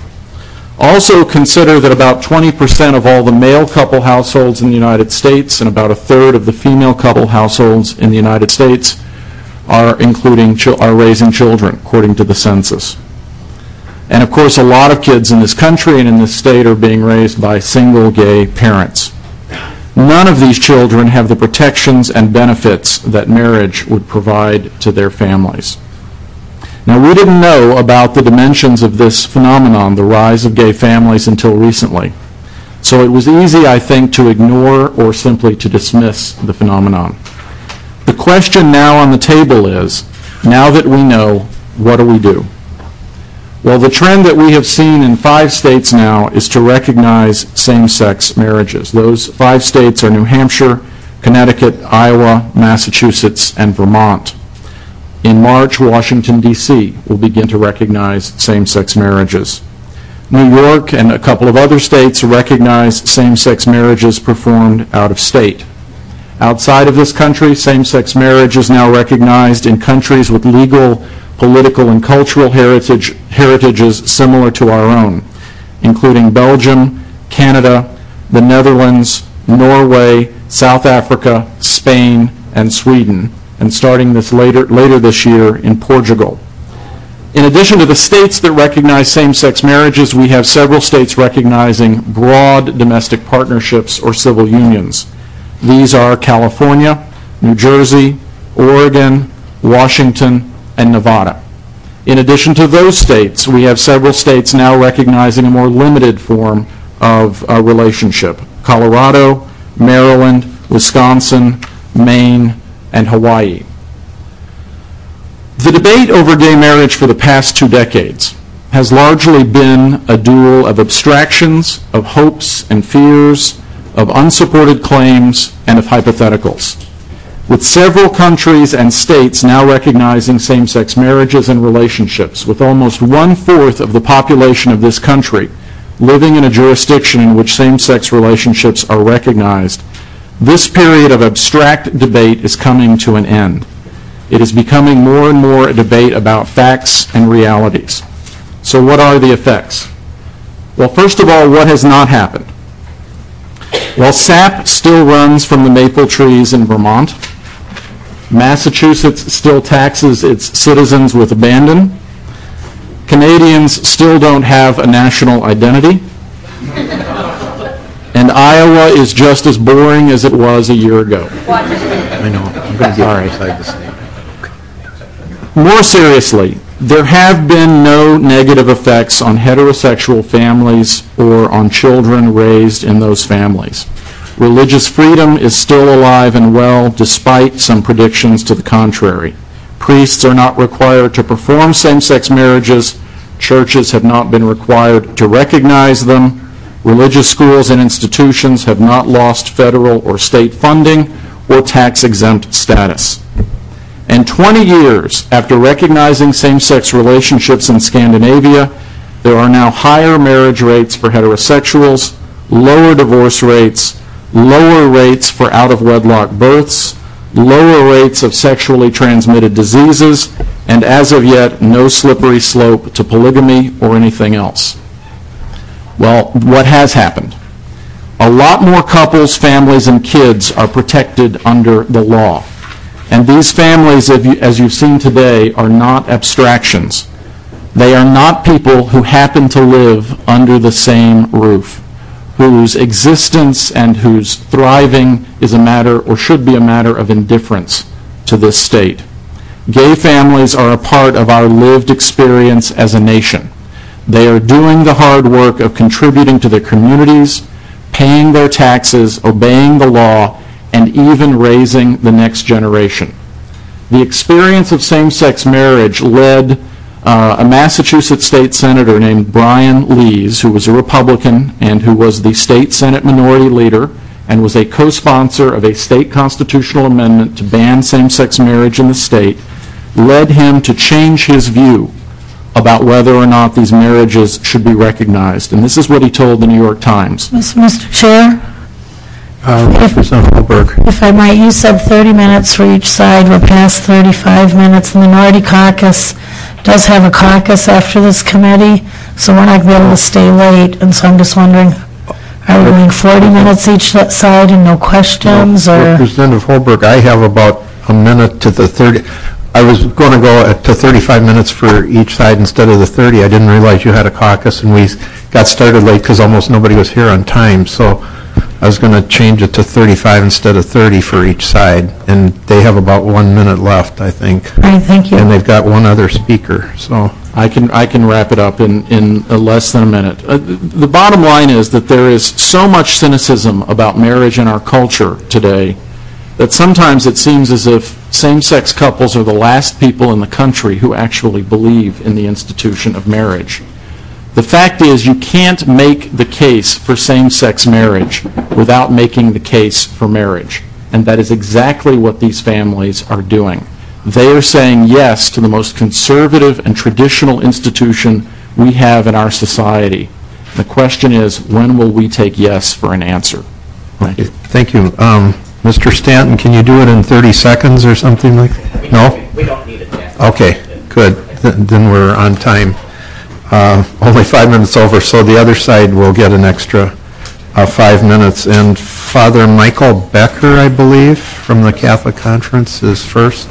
Also consider that about 20% of all the male couple households in the United States and about a third of the female couple households in the United States are raising children, according to the census. And of course, a lot of kids in this country and in this state are being raised by single gay parents. None of these children have the protections and benefits that marriage would provide to their families. Now, we didn't know about the dimensions of this phenomenon, the rise of gay families, until recently. So it was easy, I think, to ignore or simply to dismiss the phenomenon. The question now on the table is, now that we know, what do we do? Well, the trend that we have seen in 5 states now is to recognize same-sex marriages. Those 5 states are New Hampshire, Connecticut, Iowa, Massachusetts, and Vermont. In March, Washington, D.C. will begin to recognize same-sex marriages. New York and a couple of other states recognize same-sex marriages performed out of state. Outside of this country, same-sex marriage is now recognized in countries with legal, political, and cultural heritages similar to our own, including Belgium, Canada, the Netherlands, Norway, South Africa, Spain, and Sweden, and starting this later this year in Portugal. In addition to the states that recognize same-sex marriages, we have several states recognizing broad domestic partnerships or civil unions. These are California, New Jersey, Oregon, Washington, and Nevada. In addition to those states, we have several states now recognizing a more limited form of a relationship: Colorado, Maryland, Wisconsin, Maine, and Hawaii. The debate over gay marriage for the past 2 decades has largely been a duel of abstractions, of hopes and fears, of unsupported claims, and of hypotheticals. With several countries and states now recognizing same-sex marriages and relationships, with almost 1/4 of the population of this country living in a jurisdiction in which same-sex relationships are recognized, this period of abstract debate is coming to an end. It is becoming more and more a debate about facts and realities. So what are the effects? Well, first of all, what has not happened? Well, sap still runs from the maple trees in Vermont. Massachusetts still taxes its citizens with abandon. Canadians still don't have a national identity. And Iowa is just as boring as it was a year ago. I know. I'm going to get outside the state. More seriously, there have been no negative effects on heterosexual families or on children raised in those families. Religious freedom is still alive and well, despite some predictions to the contrary. Priests are not required to perform same-sex marriages. Churches have not been required to recognize them. Religious schools and institutions have not lost federal or state funding or tax-exempt status. And 20 years after recognizing same-sex relationships in Scandinavia, there are now higher marriage rates for heterosexuals, lower divorce rates, lower rates for out-of-wedlock births, lower rates of sexually transmitted diseases, and as of yet, no slippery slope to polygamy or anything else. Well, what has happened? A lot more couples, families, and kids are protected under the law. And these families, as you've seen today, are not abstractions. They are not people who happen to live under the same roof. whose existence and whose thriving is a matter or should be a matter of indifference to this state. Gay families are a part of our lived experience as a nation. They are doing the hard work of contributing to their communities, paying their taxes, obeying the law, and even raising the next generation. The experience of same-sex marriage led a Massachusetts state senator named Brian Lees, who was a Republican and who was the state Senate minority leader and was a co-sponsor of a state constitutional amendment to ban same-sex marriage in the state, led him to change his view about whether or not these marriages should be recognized. And this is what he told the New York Times. Mr. Chair? Representative Holberg. If I might, you said 30 minutes for each side. We're past 35 minutes. The Minority Caucus does have a caucus after this committee, so we're not going to be able to stay late. And so I'm just wondering, are we going 40 minutes each side and no questions? Or Representative Holberg, I have about a minute to the 30. I was going to go to 35 minutes for each side instead of the 30. I didn't realize you had a caucus, and we got started late because almost nobody was here on time. So I was going to change it to 35 instead of 30 for each side, and they have about 1 minute left, I think. All right, thank you. And they've got one other speaker, so I can wrap it up in less than a minute. The bottom line is that there is so much cynicism about marriage in our culture today that sometimes it seems as if same-sex couples are the last people in the country who actually believe in the institution of marriage. The fact is, you can't make the case for same-sex marriage without making the case for marriage. And that is exactly what these families are doing. They are saying yes to the most conservative and traditional institution we have in our society. The question is, when will we take yes for an answer? Thank you. Thank you. Mr. Stanton, can you do it in 30 seconds or something like that? No? We don't need it yet. Okay, good. Then we're on time. Only 5 minutes over, so the other side will get an extra 5 minutes. And Father Michael Becker, I believe, from the Catholic Conference is first.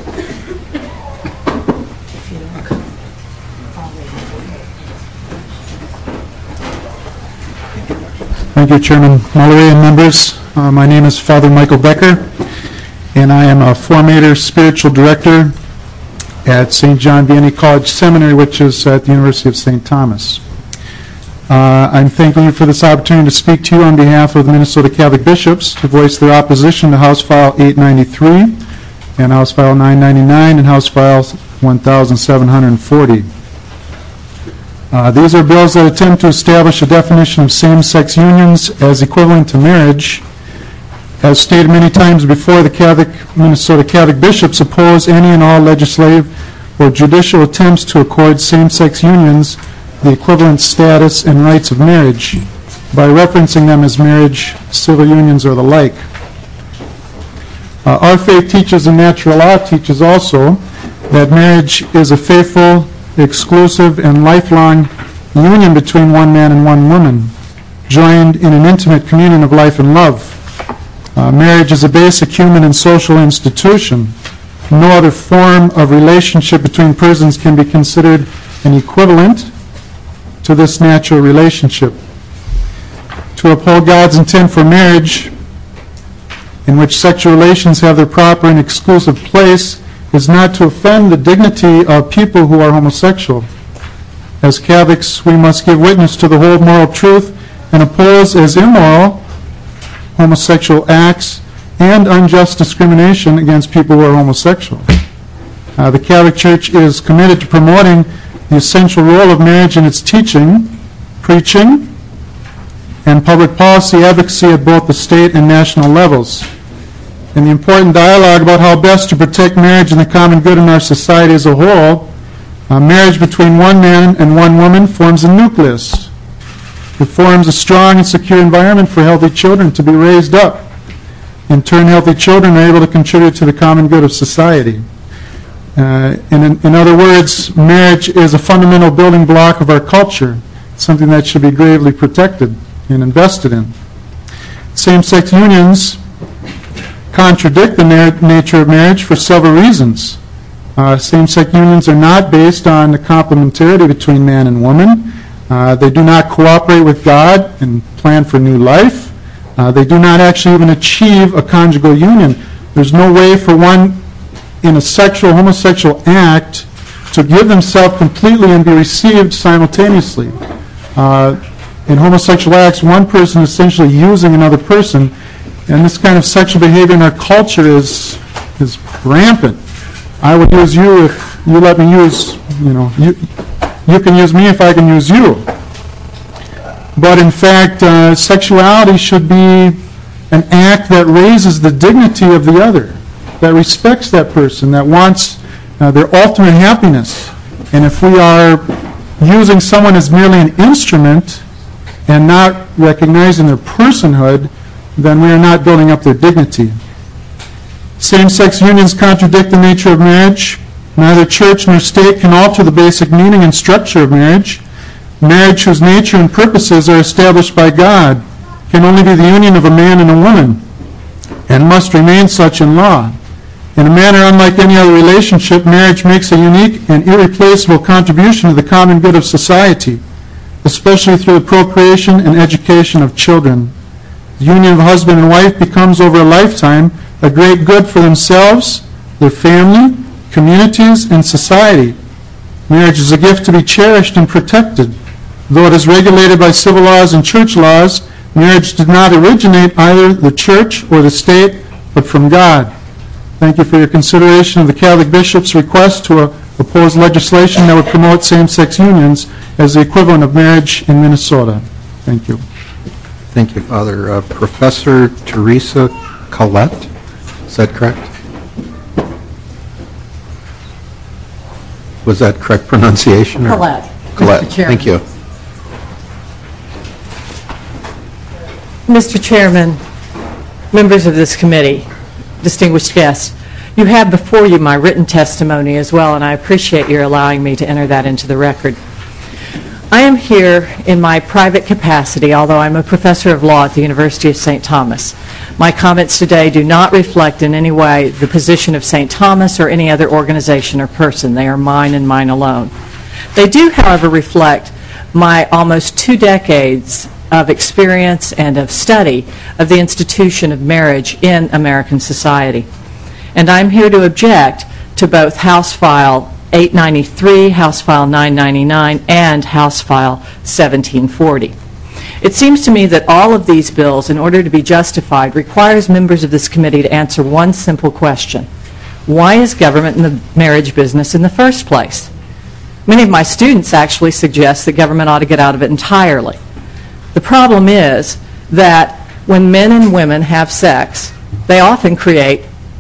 Thank you, Chairman Mullery and members. My name is Father Michael Becker, and I am a formator spiritual director at St. John Vianney College Seminary, which is at the University of St. Thomas. I'm thanking you for this opportunity to speak to you on behalf of the Minnesota Catholic Bishops to voice their opposition to House File 893 and House File 999 and House File 1740. These are bills that attempt to establish a definition of same-sex unions as equivalent to marriage. As stated many times before, the Minnesota Catholic Bishops oppose any and all legislative or judicial attempts to accord same-sex unions the equivalent status and rights of marriage by referencing them as marriage, civil unions, or the like. Our faith teaches, and natural law teaches also, that marriage is a faithful, exclusive, and lifelong union between one man and one woman, joined in an intimate communion of life and love. Marriage is a basic human and social institution. No other form of relationship between persons can be considered an equivalent to this natural relationship. To uphold God's intent for marriage, in which sexual relations have their proper and exclusive place, is not to offend the dignity of people who are homosexual. As Catholics, we must give witness to the whole moral truth and oppose as immoral homosexual acts and unjust discrimination against people who are homosexual. The Catholic Church is committed to promoting the essential role of marriage in its teaching, preaching, and public policy advocacy at both the state and national levels. In the important dialogue about how best to protect marriage and the common good in our society as a whole, marriage between one man and one woman forms a nucleus. It forms a strong and secure environment for healthy children to be raised up. In turn, healthy children are able to contribute to the common good of society. In other words, marriage is a fundamental building block of our culture, something that should be gravely protected and invested in. Same-sex unions contradict the nature of marriage for several reasons. Same-sex unions are not based on the complementarity between man and woman. They do not cooperate with God and plan for new life. They do not actually even achieve a conjugal union. There's no way for one in a homosexual act to give themselves completely and be received simultaneously. In homosexual acts, one person is essentially using another person, and this kind of sexual behavior in our culture is rampant. I would use you if you let me use, you can use me if I can use you. But in fact, sexuality should be an act that raises the dignity of the other, that respects that person, that wants their ultimate happiness. And if we are using someone as merely an instrument and not recognizing their personhood, then we are not building up their dignity. Same-sex unions contradict the nature of marriage. Neither church nor state can alter the basic meaning and structure of marriage. Marriage, whose nature and purposes are established by God, can only be the union of a man and a woman, and must remain such in law. In a manner unlike any other relationship, marriage makes a unique and irreplaceable contribution to the common good of society, especially through the procreation and education of children. The union of husband and wife becomes over a lifetime a great good for themselves, their family, communities, and society. Marriage is a gift to be cherished and protected. Though it is regulated by civil laws and church laws, marriage did not originate either the church or the state, but from God. Thank you for your consideration of the Catholic Bishop's request to oppose legislation that would promote same-sex unions as the equivalent of marriage in Minnesota. Thank you. Thank you, Father. Professor Teresa Collette, is that correct? Was that correct pronunciation? Collette. Collette, Mr. Chairman. thank you. Mr. Chairman, members of this committee, distinguished guests, you have before you my written testimony as well, and I appreciate your allowing me to enter that into the record. I am here in my private capacity, although I'm a professor of law at the University of St. Thomas. My comments today do not reflect in any way the position of St. Thomas or any other organization or person. They are mine and mine alone. They do, however, reflect my almost 2 decades of experience and of study of the institution of marriage in American society. And I'm here to object to both House File 893, House File 999, and House File 1740. It seems to me that all of these bills, in order to be justified, requires members of this committee to answer one simple question. Why is government in the marriage business in the first place? Many of my students actually suggest that government ought to get out of it entirely. The problem is that when men and women have sex, they often create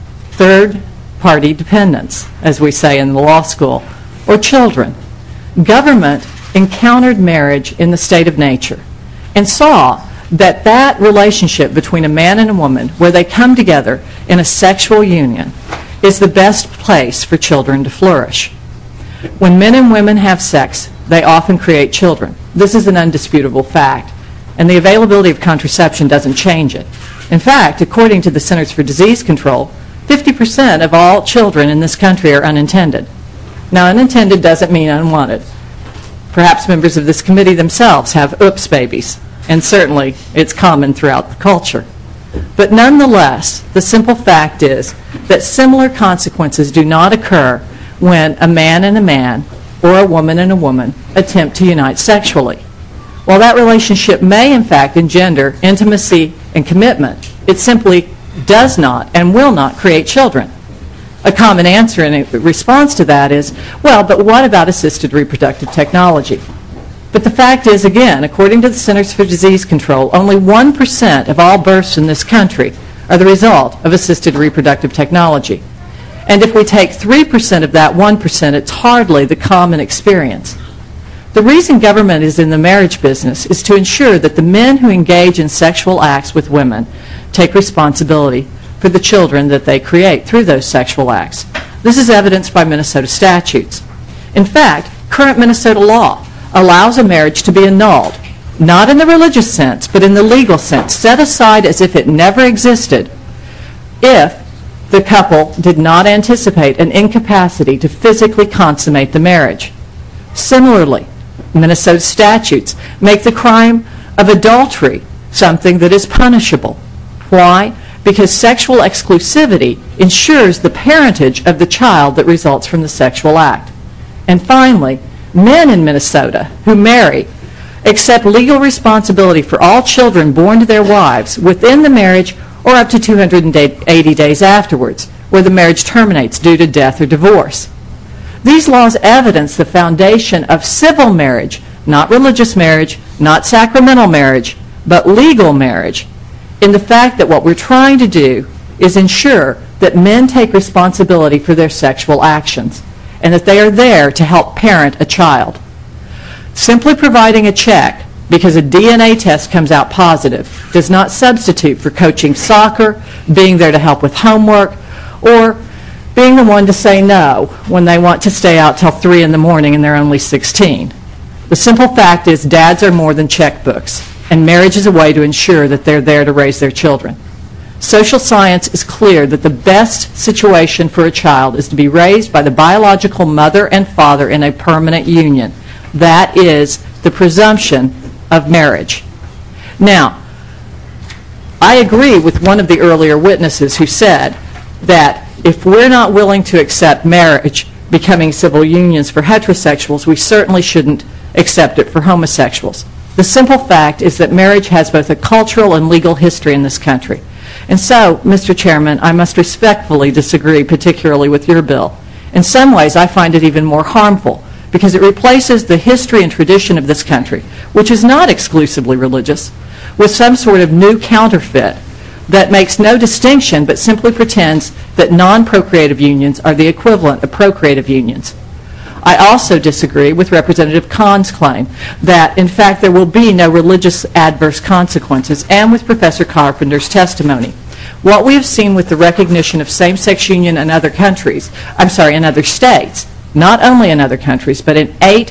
third-party dependents, as we say in the law school, or children. Government encountered marriage in the state of nature and saw that that relationship between a man and a woman, where they come together in a sexual union, is the best place for children to flourish. When men and women have sex, they often create children. This is an undisputable fact, and the availability of contraception doesn't change it. In fact, according to the Centers for Disease Control, 50% of all children in this country are unintended. Now, unintended doesn't mean unwanted. Perhaps members of this committee themselves have oops babies, and certainly it's common throughout the culture. But nonetheless, the simple fact is that similar consequences do not occur when a man and a man or a woman and a woman attempt to unite sexually. While that relationship may in fact engender intimacy and commitment, it simply does not and will not create children. A common answer in response to that is, well, but what about assisted reproductive technology? But the fact is, again, according to the Centers for Disease Control, only 1% of all births in this country are the result of assisted reproductive technology. And if we take 3% of that 1%, it's hardly the common experience. The reason government is in the marriage business is to ensure that the men who engage in sexual acts with women take responsibility for the children that they create through those sexual acts. This is evidenced by Minnesota statutes. In fact, current Minnesota law allows a marriage to be annulled, not in the religious sense, but in the legal sense, set aside as if it never existed, if the couple did not anticipate an incapacity to physically consummate the marriage. Similarly, Minnesota statutes make the crime of adultery something that is punishable. Why? Because sexual exclusivity ensures the parentage of the child that results from the sexual act. And finally, men in Minnesota who marry accept legal responsibility for all children born to their wives within the marriage or up to 280 days afterwards, where the marriage terminates due to death or divorce. These laws evidence the foundation of civil marriage, not religious marriage, not sacramental marriage, but legal marriage, in the fact that what we're trying to do is ensure that men take responsibility for their sexual actions and that they are there to help parent a child. Simply providing a check because a DNA test comes out positive does not substitute for coaching soccer, being there to help with homework, or being the one to say no when they want to stay out till 3 in the morning and they're only 16. The simple fact is dads are more than checkbooks, and marriage is a way to ensure that they're there to raise their children. Social science is clear that the best situation for a child is to be raised by the biological mother and father in a permanent union. That is the presumption of marriage. Now, I agree with one of the earlier witnesses who said that if we're not willing to accept marriage becoming civil unions for heterosexuals, we certainly shouldn't accept it for homosexuals. The simple fact is that marriage has both a cultural and legal history in this country. And so, Mr. Chairman, I must respectfully disagree, particularly with your bill. In some ways, I find it even more harmful because it replaces the history and tradition of this country, which is not exclusively religious, with some sort of new counterfeit that makes no distinction but simply pretends that non-procreative unions are the equivalent of procreative unions. I also disagree with Representative Kahn's claim that, in fact, there will be no religious adverse consequences, and with Professor Carpenter's testimony. What we have seen with the recognition of same-sex union in other countries, in other states, not only in other countries, but in 8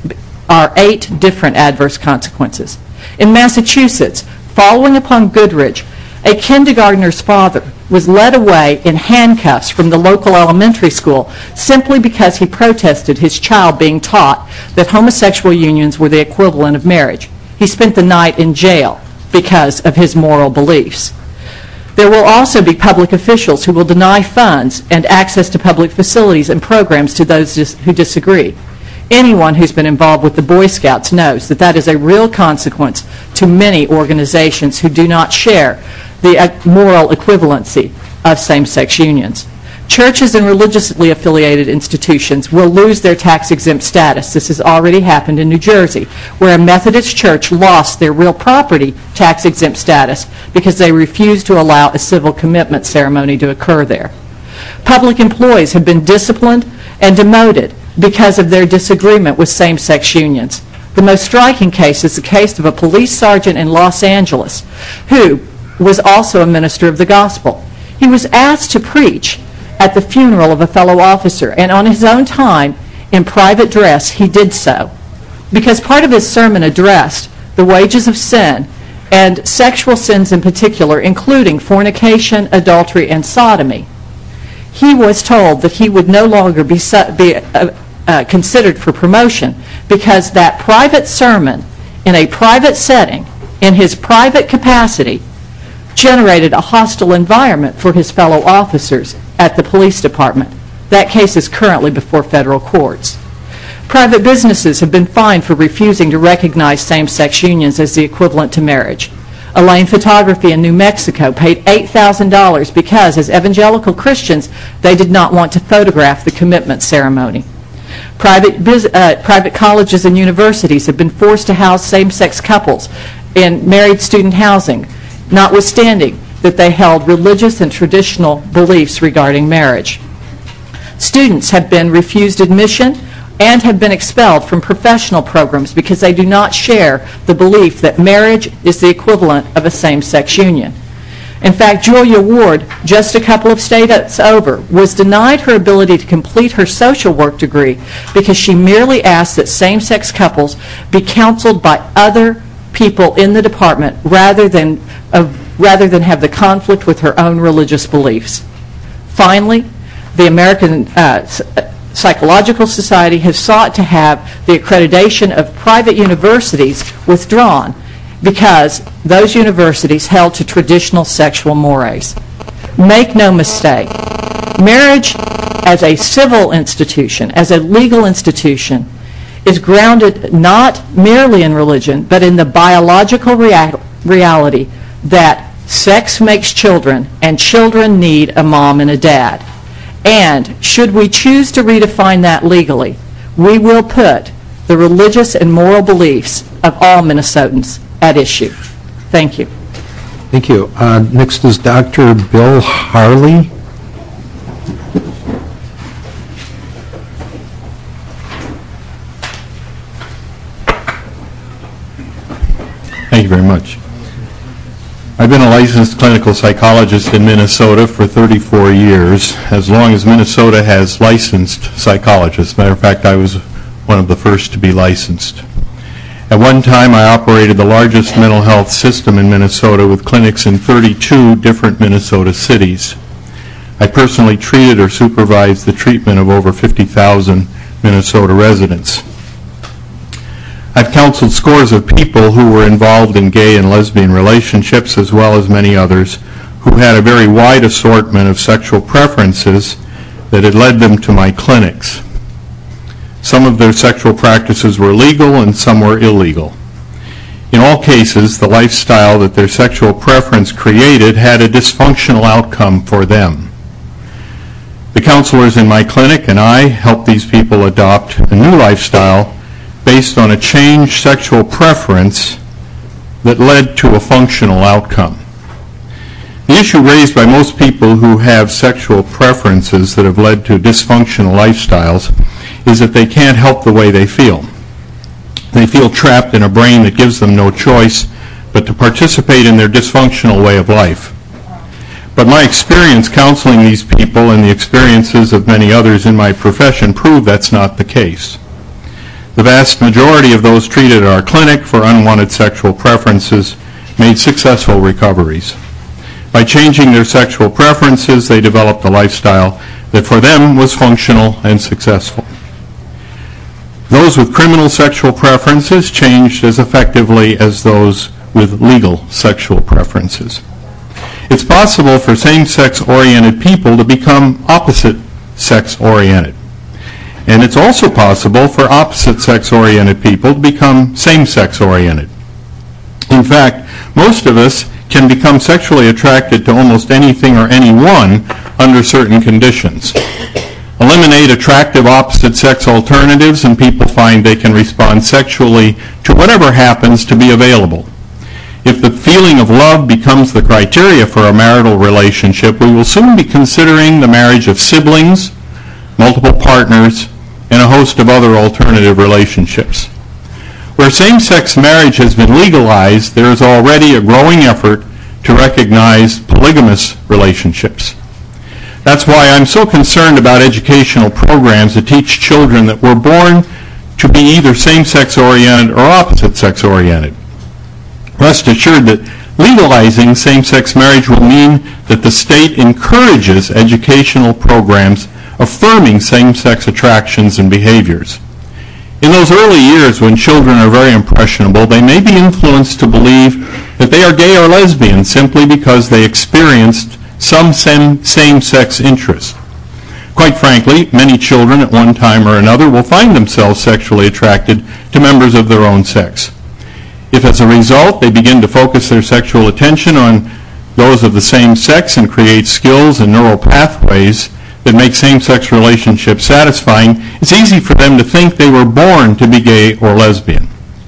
different adverse consequences. In Massachusetts, following upon Goodrich, a kindergartner's father was led away in handcuffs from the local elementary school simply because he protested his child being taught that homosexual unions were the equivalent of marriage. He spent the night in jail because of his moral beliefs. There will also be public officials who will deny funds and access to public facilities and programs to those who disagree. Anyone who's been involved with the Boy Scouts knows that that is a real consequence to many organizations who do not share the moral equivalency of same-sex unions. Churches and religiously affiliated institutions will lose their tax-exempt status. This has already happened in New Jersey, where a Methodist church lost their real property tax-exempt status because they refused to allow a civil commitment ceremony to occur there. Public employees have been disciplined and demoted because of their disagreement with same-sex unions. The most striking case is the case of a police sergeant in Los Angeles who was also a minister of the gospel. He was asked to preach at the funeral of a fellow officer, and on his own time, in private dress, he did so. Because part of his sermon addressed the wages of sin, and sexual sins in particular, including fornication, adultery, and sodomy, he was told that he would no longer be considered for promotion because that private sermon in a private setting, in his private capacity, generated a hostile environment for his fellow officers at the police department. That case is currently before federal courts. Private businesses have been fined for refusing to recognize same-sex unions as the equivalent to marriage. Elaine Photography in New Mexico paid $8,000 because, as evangelical Christians, they did not want to photograph the commitment ceremony. Private colleges and universities have been forced to house same-sex couples in married student housing, notwithstanding that they held religious and traditional beliefs regarding marriage. Students have been refused admission and have been expelled from professional programs because they do not share the belief that marriage is the equivalent of a same-sex union. In fact, Julia Ward, just a couple of states over, was denied her ability to complete her social work degree because she merely asked that same-sex couples be counseled by other people in the department rather than have the conflict with her own religious beliefs. Finally, the American Psychological Society has sought to have the accreditation of private universities withdrawn because those universities held to traditional sexual mores. Make no mistake, marriage as a civil institution, as a legal institution, is grounded not merely in religion, but in the biological reality that sex makes children, and children need a mom and a dad. And should we choose to redefine that legally, we will put the religious and moral beliefs of all Minnesotans at issue. Thank you. Thank you. Next is Dr. Bill Harley. Thank you very much. I've been a licensed clinical psychologist in Minnesota for 34 years, as long as Minnesota has licensed psychologists. Matter of fact, I was one of the first to be licensed. At one time, I operated the largest mental health system in Minnesota with clinics in 32 different Minnesota cities. I personally treated or supervised the treatment of over 50,000 Minnesota residents. I've counseled scores of people who were involved in gay and lesbian relationships, as well as many others who had a very wide assortment of sexual preferences that had led them to my clinics. Some of their sexual practices were legal and some were illegal. In all cases, the lifestyle that their sexual preference created had a dysfunctional outcome for them. The counselors in my clinic and I helped these people adopt a new lifestyle based on a changed sexual preference that led to a functional outcome. The issue raised by most people who have sexual preferences that have led to dysfunctional lifestyles is that they can't help the way they feel. They feel trapped in a brain that gives them no choice but to participate in their dysfunctional way of life. But my experience counseling these people and the experiences of many others in my profession prove that's not the case. The vast majority of those treated at our clinic for unwanted sexual preferences made successful recoveries. By changing their sexual preferences, they developed a lifestyle that for them was functional and successful. Those with criminal sexual preferences changed as effectively as those with legal sexual preferences. It's possible for same-sex-oriented people to become opposite-sex-oriented. And it's also possible for opposite-sex-oriented people to become same-sex-oriented. In fact, most of us can become sexually attracted to almost anything or anyone under certain conditions. Eliminate attractive opposite-sex alternatives and people find they can respond sexually to whatever happens to be available. If the feeling of love becomes the criteria for a marital relationship, we will soon be considering the marriage of siblings, multiple partners, and a host of other alternative relationships. Where same-sex marriage has been legalized, there is already a growing effort to recognize polygamous relationships. That's why I'm so concerned about educational programs that teach children that were born to be either same-sex oriented or opposite-sex oriented. Rest assured that legalizing same-sex marriage will mean that the state encourages educational programs affirming same-sex attractions and behaviors. In those early years when children are very impressionable, they may be influenced to believe that they are gay or lesbian simply because they experienced some same-sex interest. Quite frankly, many children at one time or another will find themselves sexually attracted to members of their own sex. If as a result they begin to focus their sexual attention on those of the same sex and create skills and neural pathways that make same-sex relationships satisfying, it's easy for them to think they were born to be gay or lesbian.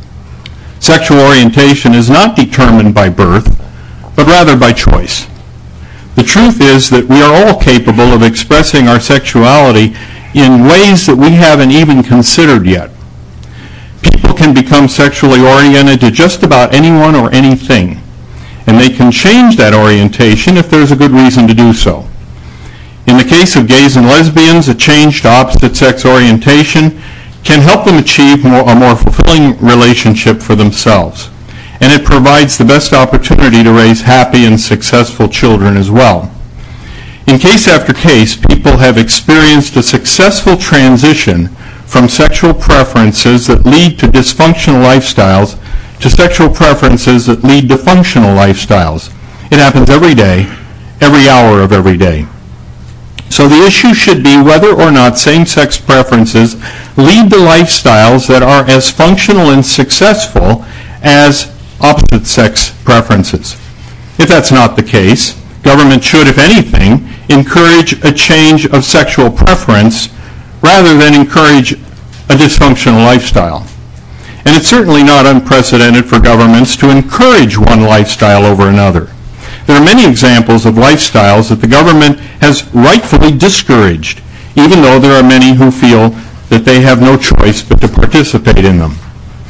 Sexual orientation is not determined by birth, but rather by choice. The truth is that we are all capable of expressing our sexuality in ways that we haven't even considered yet. People can become sexually oriented to just about anyone or anything, and they can change that orientation if there's a good reason to do so. In the case of gays and lesbians, a change to opposite-sex orientation can help them achieve a more fulfilling relationship for themselves, and it provides the best opportunity to raise happy and successful children as well. In case after case, people have experienced a successful transition from sexual preferences that lead to dysfunctional lifestyles to sexual preferences that lead to functional lifestyles. It happens every day, every hour of every day. So the issue should be whether or not same-sex preferences lead to lifestyles that are as functional and successful as opposite-sex preferences. If that's not the case, government should, if anything, encourage a change of sexual preference rather than encourage a dysfunctional lifestyle. And it's certainly not unprecedented for governments to encourage one lifestyle over another. There are many examples of lifestyles that the government has rightfully discouraged, even though there are many who feel that they have no choice but to participate in them.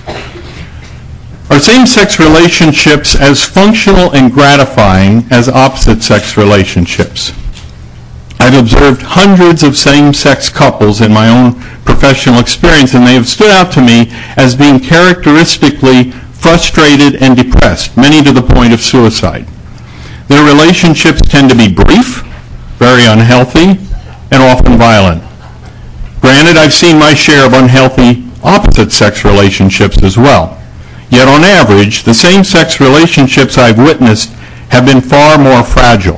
Are same-sex relationships as functional and gratifying as opposite-sex relationships? I've observed hundreds of same-sex couples in my own professional experience, and they have stood out to me as being characteristically frustrated and depressed, many to the point of suicide. Their relationships tend to be brief, very unhealthy, and often violent. Granted, I've seen my share of unhealthy opposite-sex relationships as well. Yet on average, the same-sex relationships I've witnessed have been far more fragile.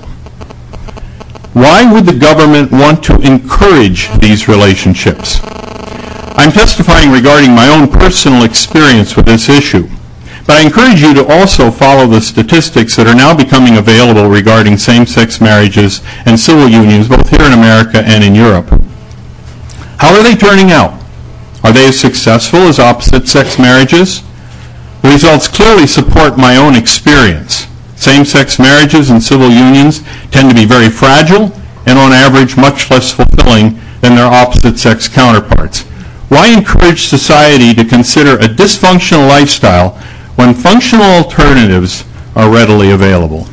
Why would the government want to encourage these relationships? I'm testifying regarding my own personal experience with this issue, but I encourage you to also follow the statistics that are now becoming available regarding same-sex marriages and civil unions, both here in America and in Europe. How are they turning out? Are they as successful as opposite-sex marriages? The results clearly support my own experience. Same-sex marriages and civil unions tend to be very fragile and on average much less fulfilling than their opposite-sex counterparts. Why encourage society to consider a dysfunctional lifestyle when functional alternatives are readily available?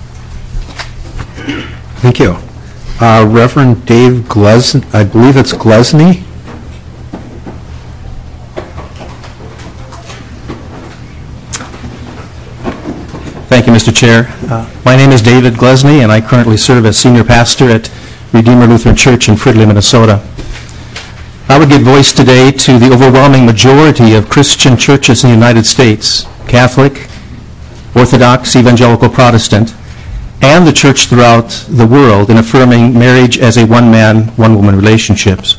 Thank you. Reverend Dave Glesney, I believe it's Glesney. Thank you, Mr. Chair. My name is David Glesney, and I currently serve as senior pastor at Redeemer Lutheran Church in Fridley, Minnesota. I would give voice today to the overwhelming majority of Christian churches in the United States, Catholic, Orthodox, Evangelical, Protestant, and the church throughout the world in affirming marriage as a one-man, one-woman relationships.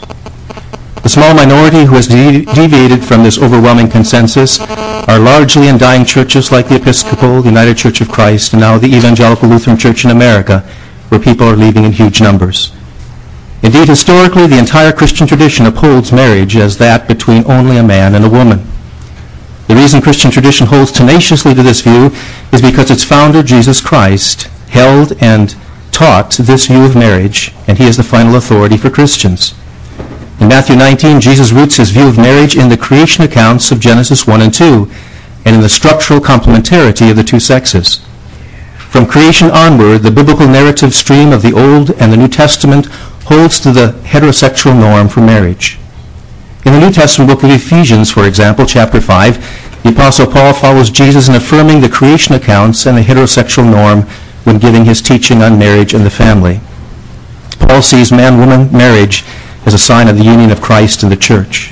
The small minority who has deviated from this overwhelming consensus are largely in dying churches like the Episcopal, the United Church of Christ, and now the Evangelical Lutheran Church in America, where people are leaving in huge numbers. Indeed, historically, the entire Christian tradition upholds marriage as that between only a man and a woman. The reason Christian tradition holds tenaciously to this view is because its founder, Jesus Christ, held and taught this view of marriage, and he is the final authority for Christians. In Matthew 19, Jesus roots his view of marriage in the creation accounts of Genesis 1 and 2, and in the structural complementarity of the two sexes. From creation onward, the biblical narrative stream of the Old and the New Testament holds to the heterosexual norm for marriage. In the New Testament book of Ephesians, for example, chapter 5, the Apostle Paul follows Jesus in affirming the creation accounts and the heterosexual norm when giving his teaching on marriage and the family. Paul sees man-woman marriage as a sign of the union of Christ and the church.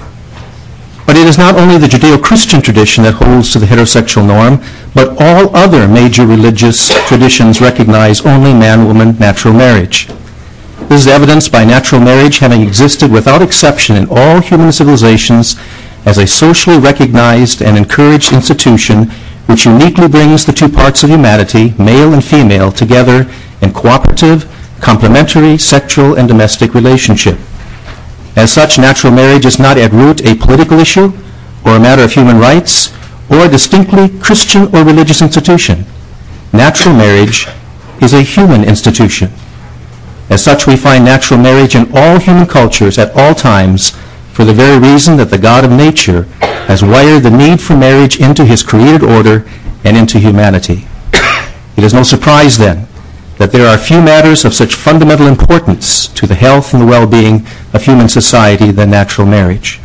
But it is not only the Judeo-Christian tradition that holds to the heterosexual norm, but all other major religious traditions recognize only man-woman natural marriage. This is evidenced by natural marriage having existed without exception in all human civilizations as a socially recognized and encouraged institution which uniquely brings the two parts of humanity, male and female, together in cooperative, complementary, sexual, and domestic relationship. As such, natural marriage is not at root a political issue or a matter of human rights or a distinctly Christian or religious institution. Natural marriage is a human institution. As such, we find natural marriage in all human cultures at all times for the very reason that the God of nature has wired the need for marriage into his created order and into humanity. It is no surprise, then, that there are few matters of such fundamental importance to the health and the well-being of human society than natural marriage.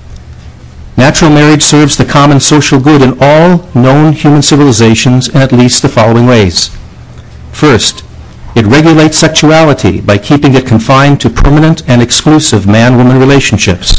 Natural marriage serves the common social good in all known human civilizations in at least the following ways. First, It regulates sexuality by keeping it confined to permanent and exclusive man-woman relationships.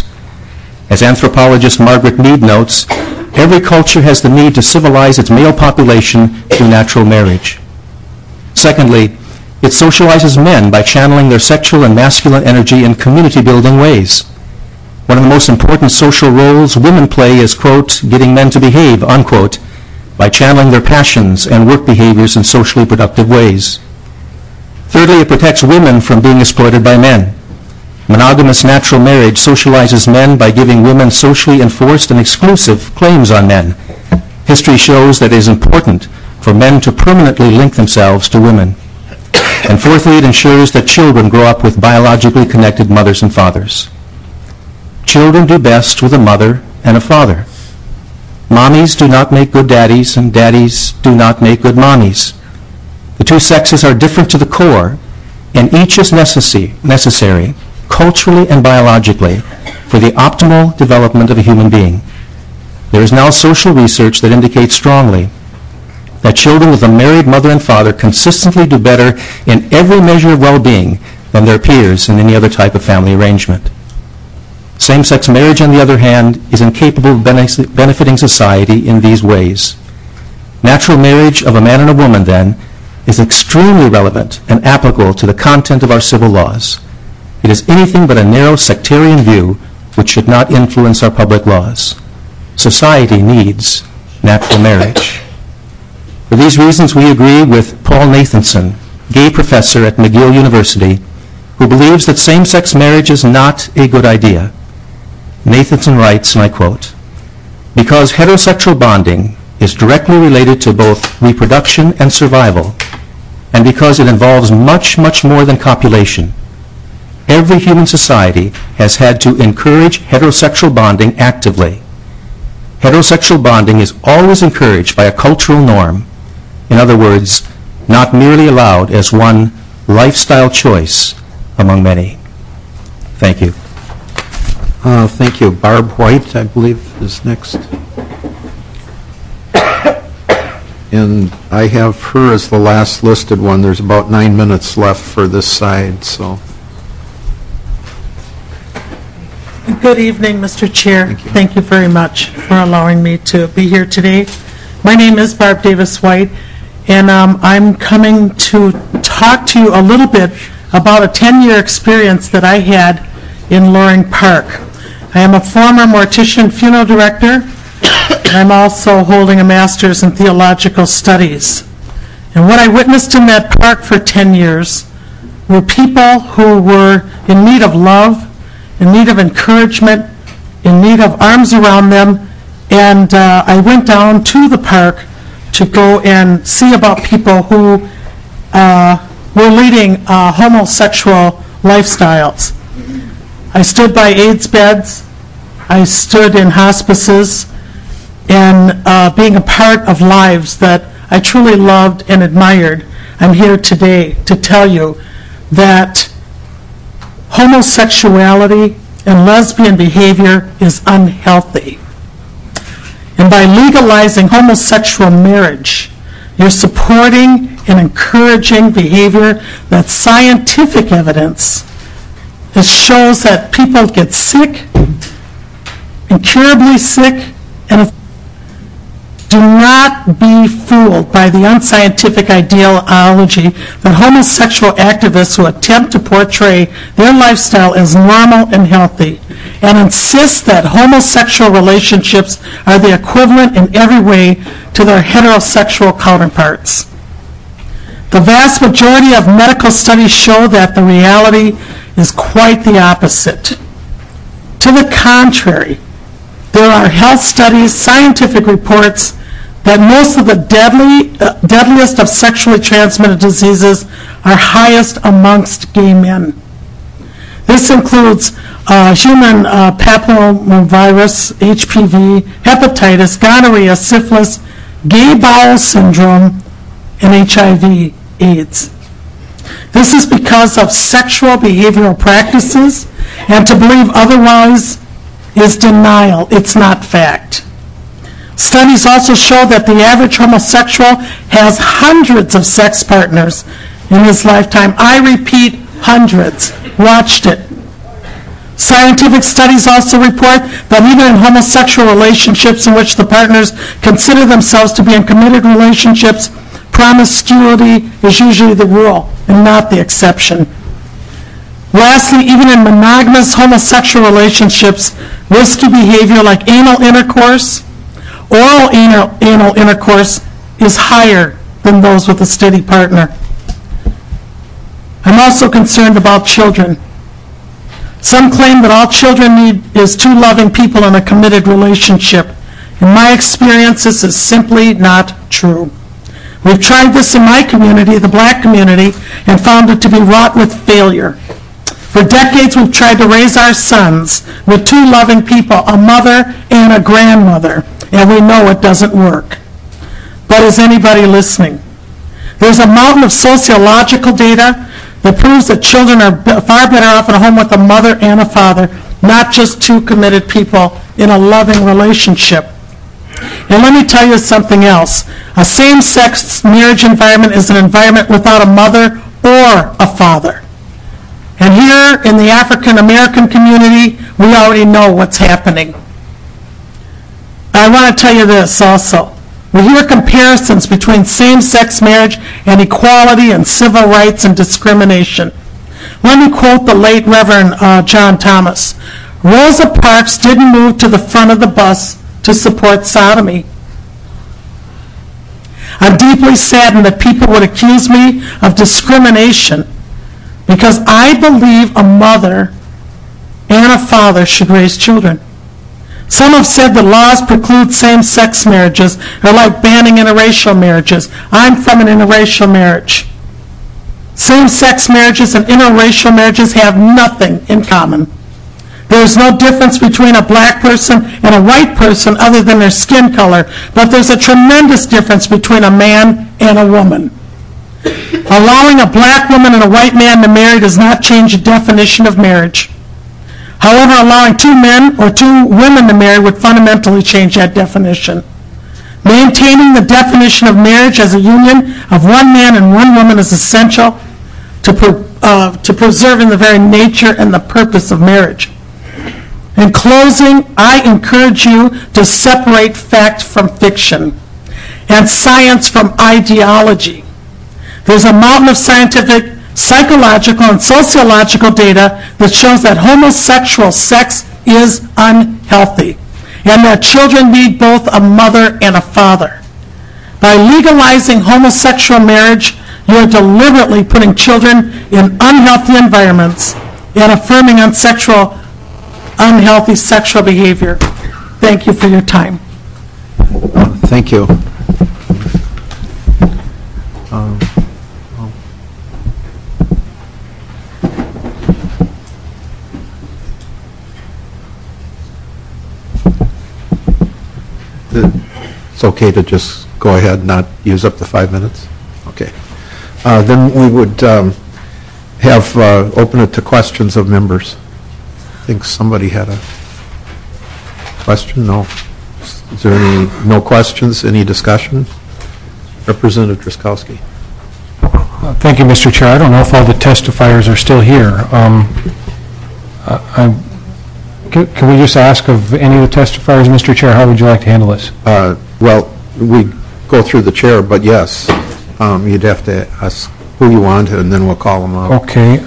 As anthropologist Margaret Mead notes, every culture has the need to civilize its male population through natural marriage. Secondly, it socializes men by channeling their sexual and masculine energy in community-building ways. One of the most important social roles women play is, quote, getting men to behave, unquote, by channeling their passions and work behaviors in socially productive ways. Thirdly, it protects women from being exploited by men. Monogamous natural marriage socializes men by giving women socially enforced and exclusive claims on men. History shows that it is important for men to permanently link themselves to women. And fourthly, it ensures that children grow up with biologically connected mothers and fathers. Children do best with a mother and a father. Mommies do not make good daddies, and daddies do not make good mommies. The two sexes are different to the core, and each is necessary, culturally and biologically, for the optimal development of a human being. There is now social research that indicates strongly that children with a married mother and father consistently do better in every measure of well-being than their peers in any other type of family arrangement. Same-sex marriage, on the other hand, is incapable of benefiting society in these ways. Natural marriage of a man and a woman, then, is extremely relevant and applicable to the content of our civil laws. It is anything but a narrow sectarian view which should not influence our public laws. Society needs natural marriage. For these reasons, we agree with Paul Nathanson, gay professor at McGill University, who believes that same-sex marriage is not a good idea. Nathanson writes, and I quote, "Because heterosexual bonding is directly related to both reproduction and survival, and because it involves much, much more than copulation, every human society has had to encourage heterosexual bonding actively. Heterosexual bonding is always encouraged by a cultural norm. In other words, not merely allowed as one lifestyle choice among many." Thank you. Thank you. Barb White, I believe, is next. And I have her as the last listed one. There's about 9 minutes left for this side, so. Good evening, Mr. Chair. Thank you very much for allowing me to be here today. My name is Barb Davis White, and I'm coming to talk to you a little bit about a 10-year experience that I had in Loring Park. I am a former mortician funeral director, and I'm also holding a master's in theological studies. And what I witnessed in that park for 10 years were people who were in need of love, in need of encouragement, in need of arms around them, and I went down to the park to go and see about people who were leading homosexual lifestyles. I stood by AIDS beds, I stood in hospices, and being a part of lives that I truly loved and admired, I'm here today to tell you that homosexuality and lesbian behavior is unhealthy. And by legalizing homosexual marriage, you're supporting and encouraging behavior that scientific evidence shows that people get sick, incurably sick, and do not be fooled by the unscientific ideology that homosexual activists who attempt to portray their lifestyle as normal and healthy and insist that homosexual relationships are the equivalent in every way to their heterosexual counterparts. The vast majority of medical studies show that the reality is quite the opposite. To the contrary, there are health studies, scientific reports that most of the deadliest of sexually transmitted diseases are highest amongst gay men. This includes human papillomavirus, HPV, hepatitis, gonorrhea, syphilis, gay bowel syndrome, and HIV/AIDS. This is because of sexual behavioral practices, and to believe otherwise is denial. It's not fact. Studies also show that the average homosexual has hundreds of sex partners, in his lifetime. I repeat, hundreds watched it. Scientific studies also report that even in homosexual relationships in which the partners consider themselves to be in committed relationships, promiscuity is usually the rule and not the exception. Lastly, even in monogamous homosexual relationships, risky behavior like anal intercourse, oral anal intercourse, is higher than those with a steady partner. I'm also concerned about children. Some claim that all children need is two loving people in a committed relationship. In my experience, this is simply not true. We've tried this in my community, the black community, and found it to be wrought with failure. For decades, we've tried to raise our sons with two loving people, a mother and a grandmother, and we know it doesn't work. But is anybody listening? There's a mountain of sociological data that proves that children are far better off in a home with a mother and a father, not just two committed people in a loving relationship. And let me tell you something else. A same-sex marriage environment is an environment without a mother or a father. And here in the African American community, we already know what's happening. I want to tell you this also. We hear comparisons between same-sex marriage and equality and civil rights and discrimination. Let me quote the late Reverend John Thomas. Rosa Parks didn't move to the front of the bus to support sodomy. I'm deeply saddened that people would accuse me of discrimination because I believe a mother and a father should raise children. Some have said that laws preclude same-sex marriages are like banning interracial marriages. I'm from an interracial marriage. Same-sex marriages and interracial marriages have nothing in common. There is no difference between a black person and a white person other than their skin color, but there's a tremendous difference between a man and a woman. Allowing a black woman and a white man to marry does not change the definition of marriage. However, allowing two men or two women to marry would fundamentally change that definition. Maintaining the definition of marriage as a union of one man and one woman is essential to preserving the very nature and the purpose of marriage. In closing, I encourage you to separate fact from fiction and science from ideology. There's a mountain of scientific, psychological, and sociological data that shows that homosexual sex is unhealthy and that children need both a mother and a father. By legalizing homosexual marriage, you are deliberately putting children in unhealthy environments and affirming unhealthy sexual behavior. Thank you for your time. Thank you. It's okay to just go ahead and not use up the 5 minutes? Okay. Then we would have open it to questions of members. I think somebody had a question? No? Is there no questions? Any discussion? Representative Drazkowski. Thank you, Mr. Chair. I don't know if all the testifiers are still here. Can we just ask of any of the testifiers, Mr. Chair, how would you like to handle this? Well, we go through the chair, but yes, you'd have to ask who you want, and then we'll call them out. Okay.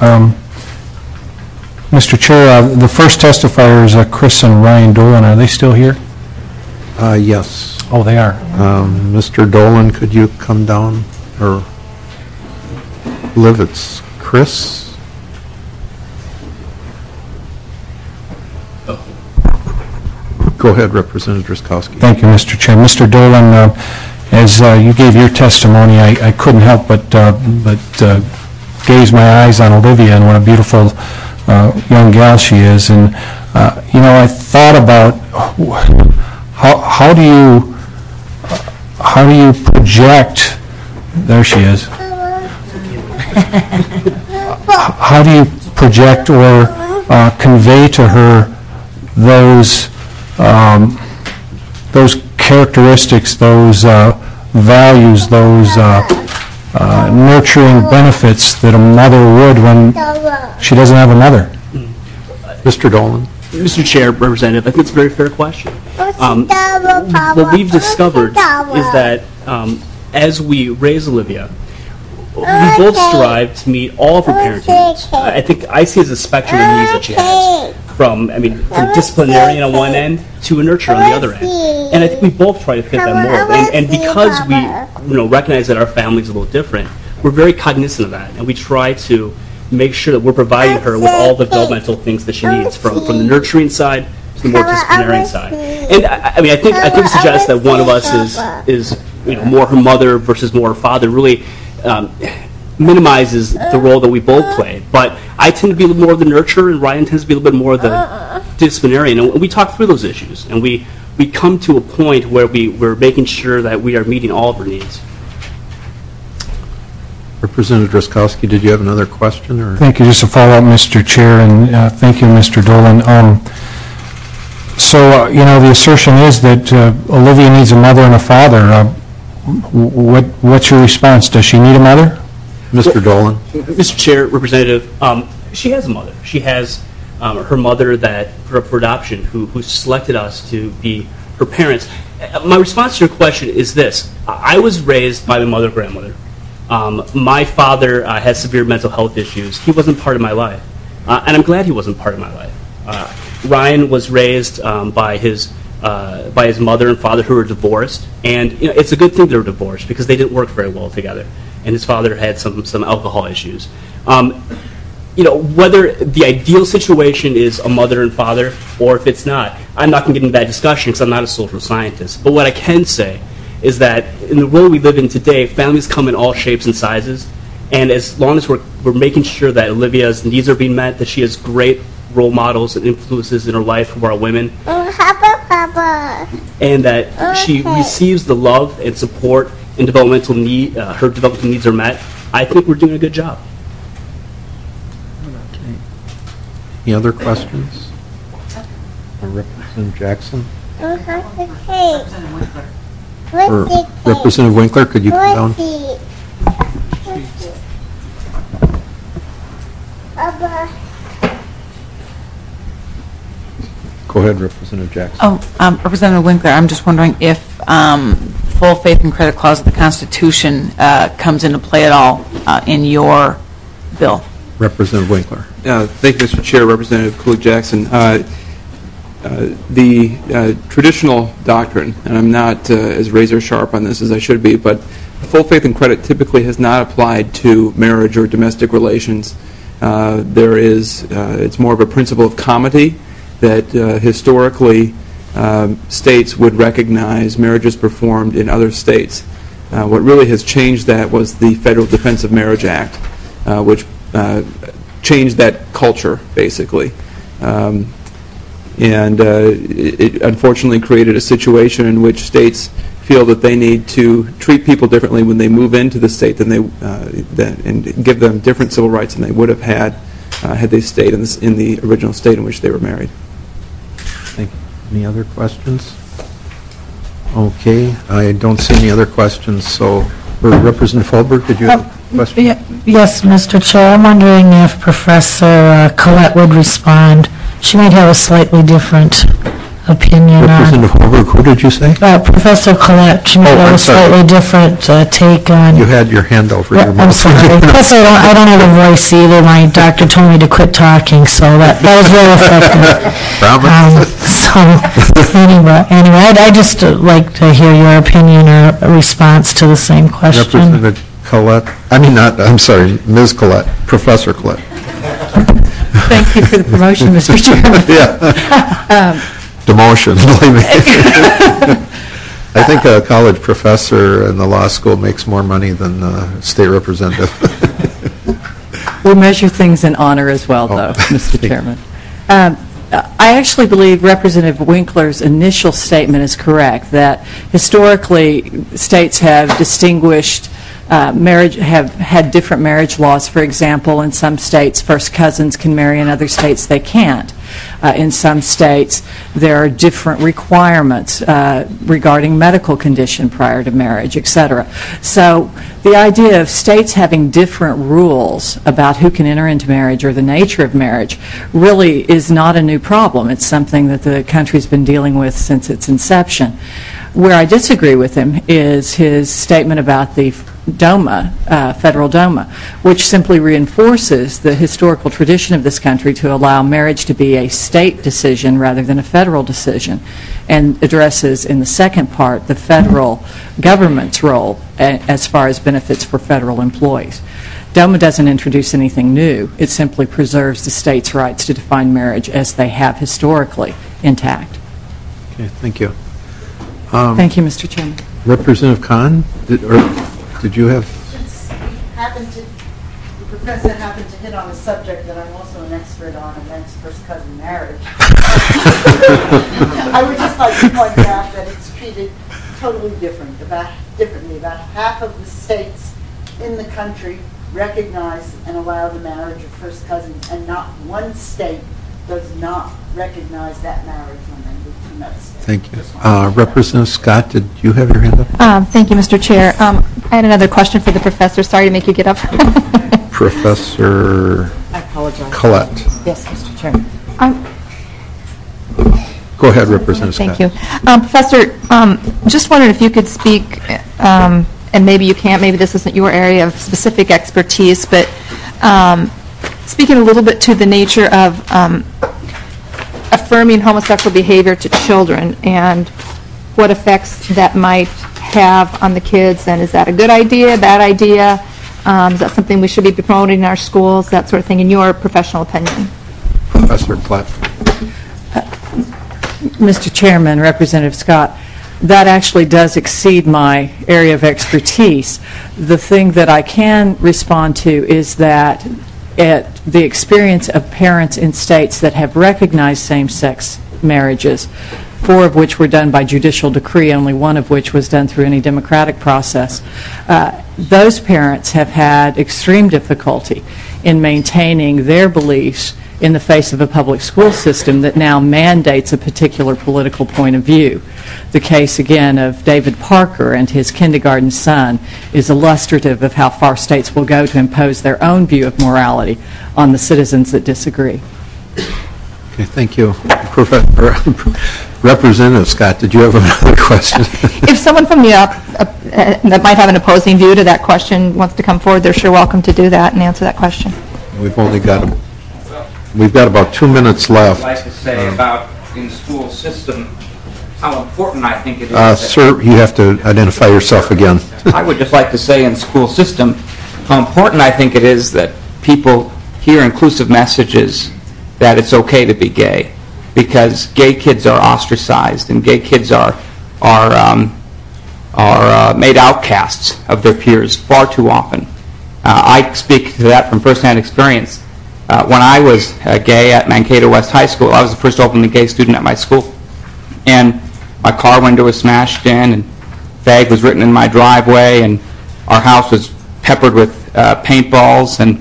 Mr. Chair, the first testifier is Chris and Ryan Dolan. Are they still here? Yes. Oh, they are. Mr. Dolan, could you come down? Or I believe it's Chris? Go ahead, Representative Drazkowski. Thank you, Mr. Chair. Mr. Dolan, as you gave your testimony, I couldn't help but gaze my eyes on Olivia and what a beautiful young gal she is. And, I thought about how do you project, there she is, how do you project or convey to her those characteristics, those values, those nurturing benefits that a mother would when she doesn't have a mother. Mr. Dolan. Mr. Chair, Representative, I think it's a very fair question. What we've discovered is that as we raise Olivia, we both strive to meet all of her parenting needs. I think I see as a spectrum of needs that she has, from disciplinarian on one end to a nurture on the other end. And I think we both try to fit that mold. And because we recognize that our family's a little different, we're very cognizant of that, and we try to make sure that we're providing her with all the developmental things that she needs, from the nurturing side to the more disciplinarian side. And I think it suggests that one of us is more her mother versus more her father really minimizes the role that we both play. But I tend to be a little more of the nurturer, and Ryan tends to be a little bit more of the disciplinarian. And we talk through those issues, and we come to a point where we're making sure that we are meeting all of her needs. Representative Drazkowski, did you have another question? Or? Thank you. Just a follow-up, Mr. Chair, and thank you, Mr. Dolan. So, the assertion is that Olivia needs a mother and a father. What's your response? Does she need a mother? Mr. Dolan. Mr. Chair, Representative, she has a mother. She has her mother that grew up for adoption, who selected us to be her parents. My response to your question is this. I was raised by my mother and grandmother. My father has severe mental health issues. He wasn't part of my life, and I'm glad he wasn't part of my life. Ryan was raised by his mother and father, who were divorced, and it's a good thing they were divorced because they didn't work very well together, and his father had some alcohol issues. Whether the ideal situation is a mother and father or if it's not, I'm not going to get into that discussion because I'm not a social scientist. But what I can say is that in the world we live in today, families come in all shapes and sizes, and as long as we're making sure that Olivia's needs are being met, that she has great role models and influences in her life who are women, and that she receives the love and support and developmental need, her developmental needs are met, I think we're doing a good job. Any other questions? Representative Jackson? Or Representative Winkler, could you come down? Go ahead, Representative Jackson. Representative Winkler, I'm just wondering if full faith and credit clause of the Constitution comes into play at all in your bill. Representative Winkler. Thank you, Mr. Chair. Representative Coolidge Jackson. The traditional doctrine, and I'm not as razor sharp on this as I should be, but full faith and credit typically has not applied to marriage or domestic relations. It's more of a principle of comity that historically states would recognize marriages performed in other states. What really has changed that was the Federal Defense of Marriage Act, which changed that culture, basically. And it unfortunately created a situation in which states feel that they need to treat people differently when they move into the state and give them different civil rights than they would have had they stayed in the original state in which they were married. Thank you. Any other questions? Okay, I don't see any other questions. So, Representative Fulberg, did you have a question? Yes, Mr. Chair. I'm wondering if Professor Collette would respond. She might have a slightly different opinion on... Representative Fulberg, who did you say? Professor Collette. She might have a slightly different take on... You had your hand over your mouth. I'm sorry. Plus, I don't have a voice either. My doctor told me to quit talking, so that was very effective. Anyway, I'd just like to hear your opinion or a response to the same question. Representative Collette. Ms. Collette. Professor Collette. Thank you for the promotion, Mr. Chairman. Demotion, believe me. I think a college professor in the law school makes more money than a state representative. We measure things in honor as well, though, Mr. Chairman. I actually believe Representative Winkler's initial statement is correct, that historically states have distinguished marriage, have had different marriage laws. For example, in some states, first cousins can marry, in other states they can't. In some states, there are different requirements regarding medical condition prior to marriage, etc. So the idea of states having different rules about who can enter into marriage or the nature of marriage really is not a new problem. It's something that the country's been dealing with since its inception. Where I disagree with him is his statement about the DOMA, federal DOMA, which simply reinforces the historical tradition of this country to allow marriage to be a state decision rather than a federal decision, and addresses in the second part the federal government's role as far as benefits for federal employees. DOMA doesn't introduce anything new. It simply preserves the state's rights to define marriage as they have historically intact. Okay, thank you. Thank you, Mr. Chairman. Representative Kahn, did you have? The professor happened to hit on a subject that I'm also an expert on, and that's first cousin marriage. I would just like to point out that it's treated totally differently. About half of the states in the country recognize and allow the marriage of first cousins, and not one state does not recognize that marriage when they move to another state. Thank you. Representative Scott, did you have your hand up? Thank you, Mr. Chair. I had another question for the professor. Sorry to make you get up. Professor I apologize. Collette. Yes, Mr. Chair. Go ahead, Representative Scott. Thank you. Professor, just wondered if you could speak, and maybe you can't, maybe this isn't your area of specific expertise, but speaking a little bit to the nature of affirming homosexual behavior to children and what effects that might have on the kids, and is that a good idea, bad idea? Is that something we should be promoting in our schools, that sort of thing, in your professional opinion? Professor Collette. Mr. Chairman, Representative Scott, that actually does exceed my area of expertise. The thing that I can respond to is that the experience of parents in states that have recognized same-sex marriages, 4 of which were done by judicial decree, only 1 of which was done through any democratic process, those parents have had extreme difficulty in maintaining their beliefs in the face of a public school system that now mandates a particular political point of view. The case, again, of David Parker and his kindergarten son is illustrative of how far states will go to impose their own view of morality on the citizens that disagree. Okay, thank you. Representative Scott, did you have another question? If someone from the that might have an opposing view to that question wants to come forward, they're sure welcome to do that and answer that question. We've got about 2 minutes left. I'd like to say about in the school system how important I think it is. Sir, you have to identify yourself again. I would just like to say in the school system how important I think it is that people hear inclusive messages that it's okay to be gay, because gay kids are ostracized and gay kids are made outcasts of their peers far too often. I speak to that from firsthand experience. When I was gay at Mankato West High School, I was the first openly gay student at my school, and my car window was smashed in, and fag was written in my driveway, and our house was peppered with paintballs and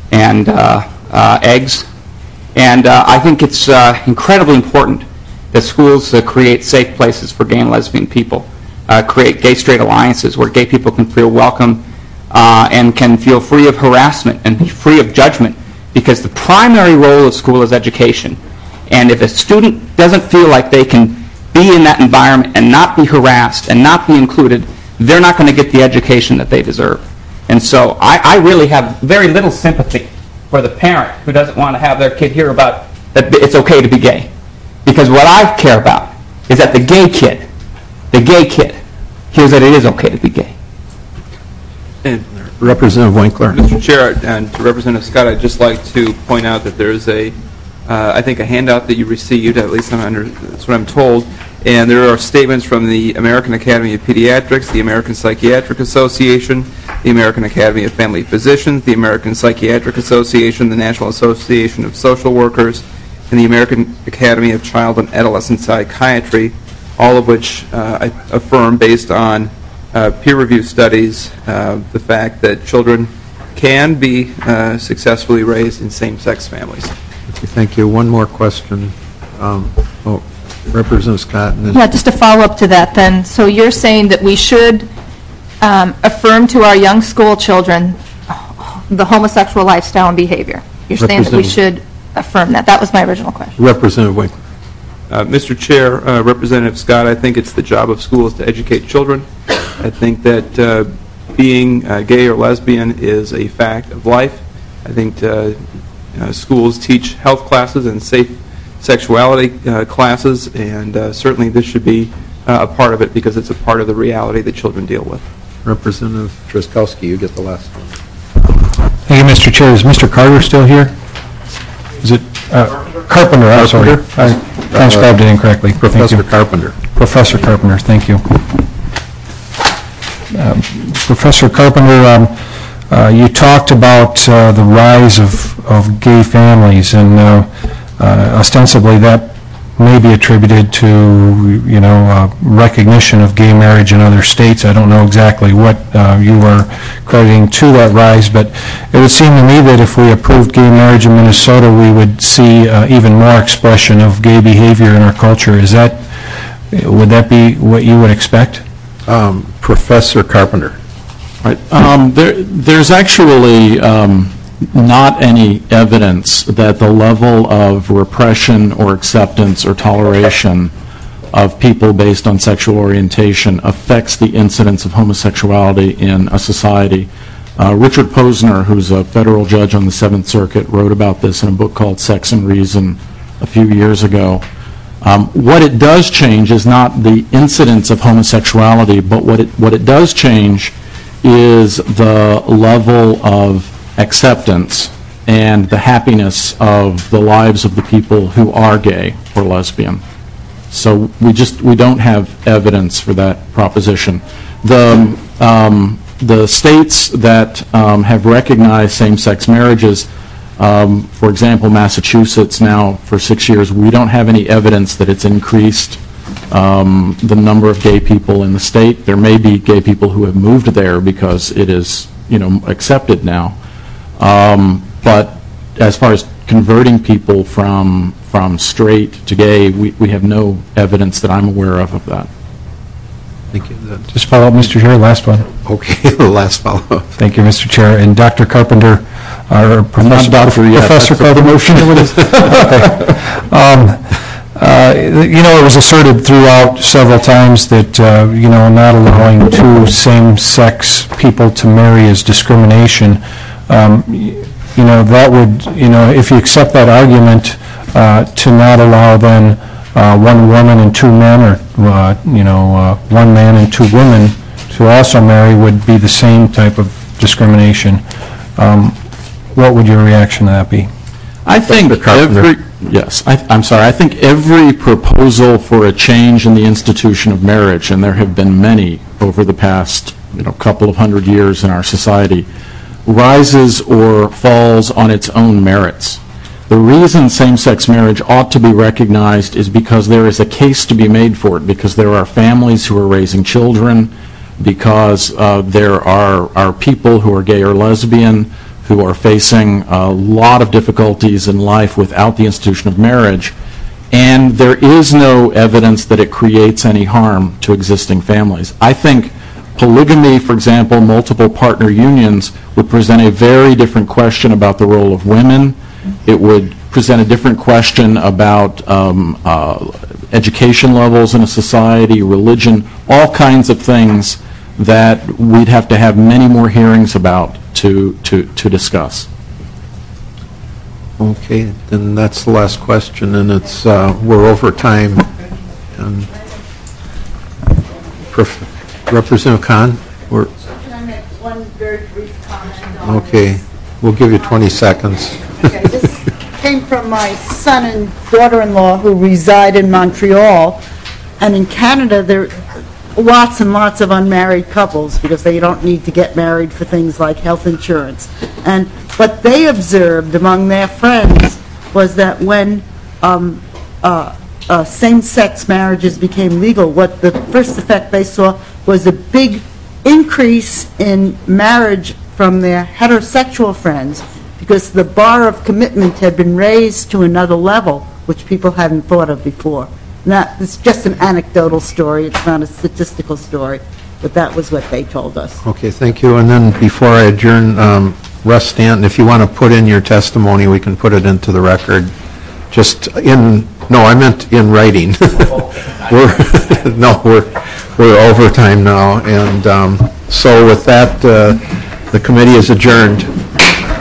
eggs. And I think it's incredibly important that schools create safe places for gay and lesbian people, create gay-straight alliances where gay people can feel welcome and can feel free of harassment and free of judgment, because the primary role of school is education. And if a student doesn't feel like they can be in that environment and not be harassed and not be included, they're not going to get the education that they deserve. And so I really have very little sympathy for the parent who doesn't want to have their kid hear about that it's okay to be gay. Because what I care about is that the gay kid hears that it is okay to be gay. And Representative Winkler. Mr. Chair, and to Representative Scott, I'd just like to point out that there's I think a handout that you received, at least that's what I'm told, and there are statements from the American Academy of Pediatrics, the American Psychiatric Association, the American Academy of Family Physicians, the American Psychiatric Association, the National Association of Social Workers, and the American Academy of Child and Adolescent Psychiatry, all of which I affirm, based on peer-reviewed studies, the fact that children can be successfully raised in same-sex families. Thank you. One more question. Representative Scott. And then Yeah, just a follow-up to that then. So you're saying that we should affirm to our young school children the homosexual lifestyle and behavior? You're saying that we should affirm that? That was my original question. Representative Winkler. Mr. Chair, Representative Scott, I think it's the job of schools to educate children. I think that being gay or lesbian is a fact of life. I think schools teach health classes and safe sexuality classes, and certainly this should be a part of it because it's a part of the reality that children deal with. Representative Truskowski, you get the last one. Thank you, Mr. Chair. Is Mr. Carter still here? Is it Carpenter? I'm sorry. I transcribed it incorrectly. Professor Carpenter. Professor Carpenter, thank you. Professor Carpenter, you talked about the rise of gay families, and ostensibly that may be attributed to, recognition of gay marriage in other states. I don't know exactly what you were crediting to that rise, but it would seem to me that if we approved gay marriage in Minnesota, we would see even more expression of gay behavior in our culture. Would that be what you would expect? Professor Carpenter. Right. There's actually not any evidence that the level of repression or acceptance or toleration of people based on sexual orientation affects the incidence of homosexuality in a society. Richard Posner, who's a federal judge on the Seventh Circuit, wrote about this in a book called Sex and Reason a few years ago. What it does change is not the incidence of homosexuality, but what it does change is the level of acceptance and the happiness of the lives of the people who are gay or lesbian. So we don't have evidence for that proposition. The states that have recognized same-sex marriages, for example, Massachusetts now for 6 years, we don't have any evidence that it's increased the number of gay people in the state. There may be gay people who have moved there because it is, accepted now. But as far as converting people from straight to gay, we have no evidence that I'm aware of that. Thank you. Just follow up, Mr. Chair, last one. Okay, the last follow-up. Thank you, Mr. Chair. And Dr. Carpenter, or Professor Carpenter. It was asserted throughout several times that, not allowing two same-sex people to marry is discrimination. That would, if you accept that argument, to not allow then one woman and two men, or, one man and two women to also marry would be the same type of discrimination. What would your reaction to that be? I think I think every proposal for a change in the institution of marriage, and there have been many over the past couple of hundred years in our society, rises or falls on its own merits. The reason same-sex marriage ought to be recognized is because there is a case to be made for it, because there are families who are raising children, because there are people who are gay or lesbian who are facing a lot of difficulties in life without the institution of marriage, and there is no evidence that it creates any harm to existing families. I think polygamy, for example, multiple partner unions, would present a very different question about the role of women. It would present a different question about education levels in a society, religion, all kinds of things that we'd have to have many more hearings about to discuss. Okay, then that's the last question, and it's we're over time. And Representative Khan? Can I make one very brief comment? Okay, we'll give you 20 seconds. Okay, this came from my son and daughter-in-law who reside in Montreal, and in Canada there are lots and lots of unmarried couples because they don't need to get married for things like health insurance. And what they observed among their friends was that when same-sex marriages became legal, what the first effect they saw was a big increase in marriage from their heterosexual friends because the bar of commitment had been raised to another level which people hadn't thought of before. It's just an anecdotal story, it's not a statistical story, but that was what they told us. Okay, thank you. And then before I adjourn, Russ Stanton, if you want to put in your testimony, we can put it into the record. Just in, no, I meant in writing. We're overtime now. And so with that, the committee is adjourned.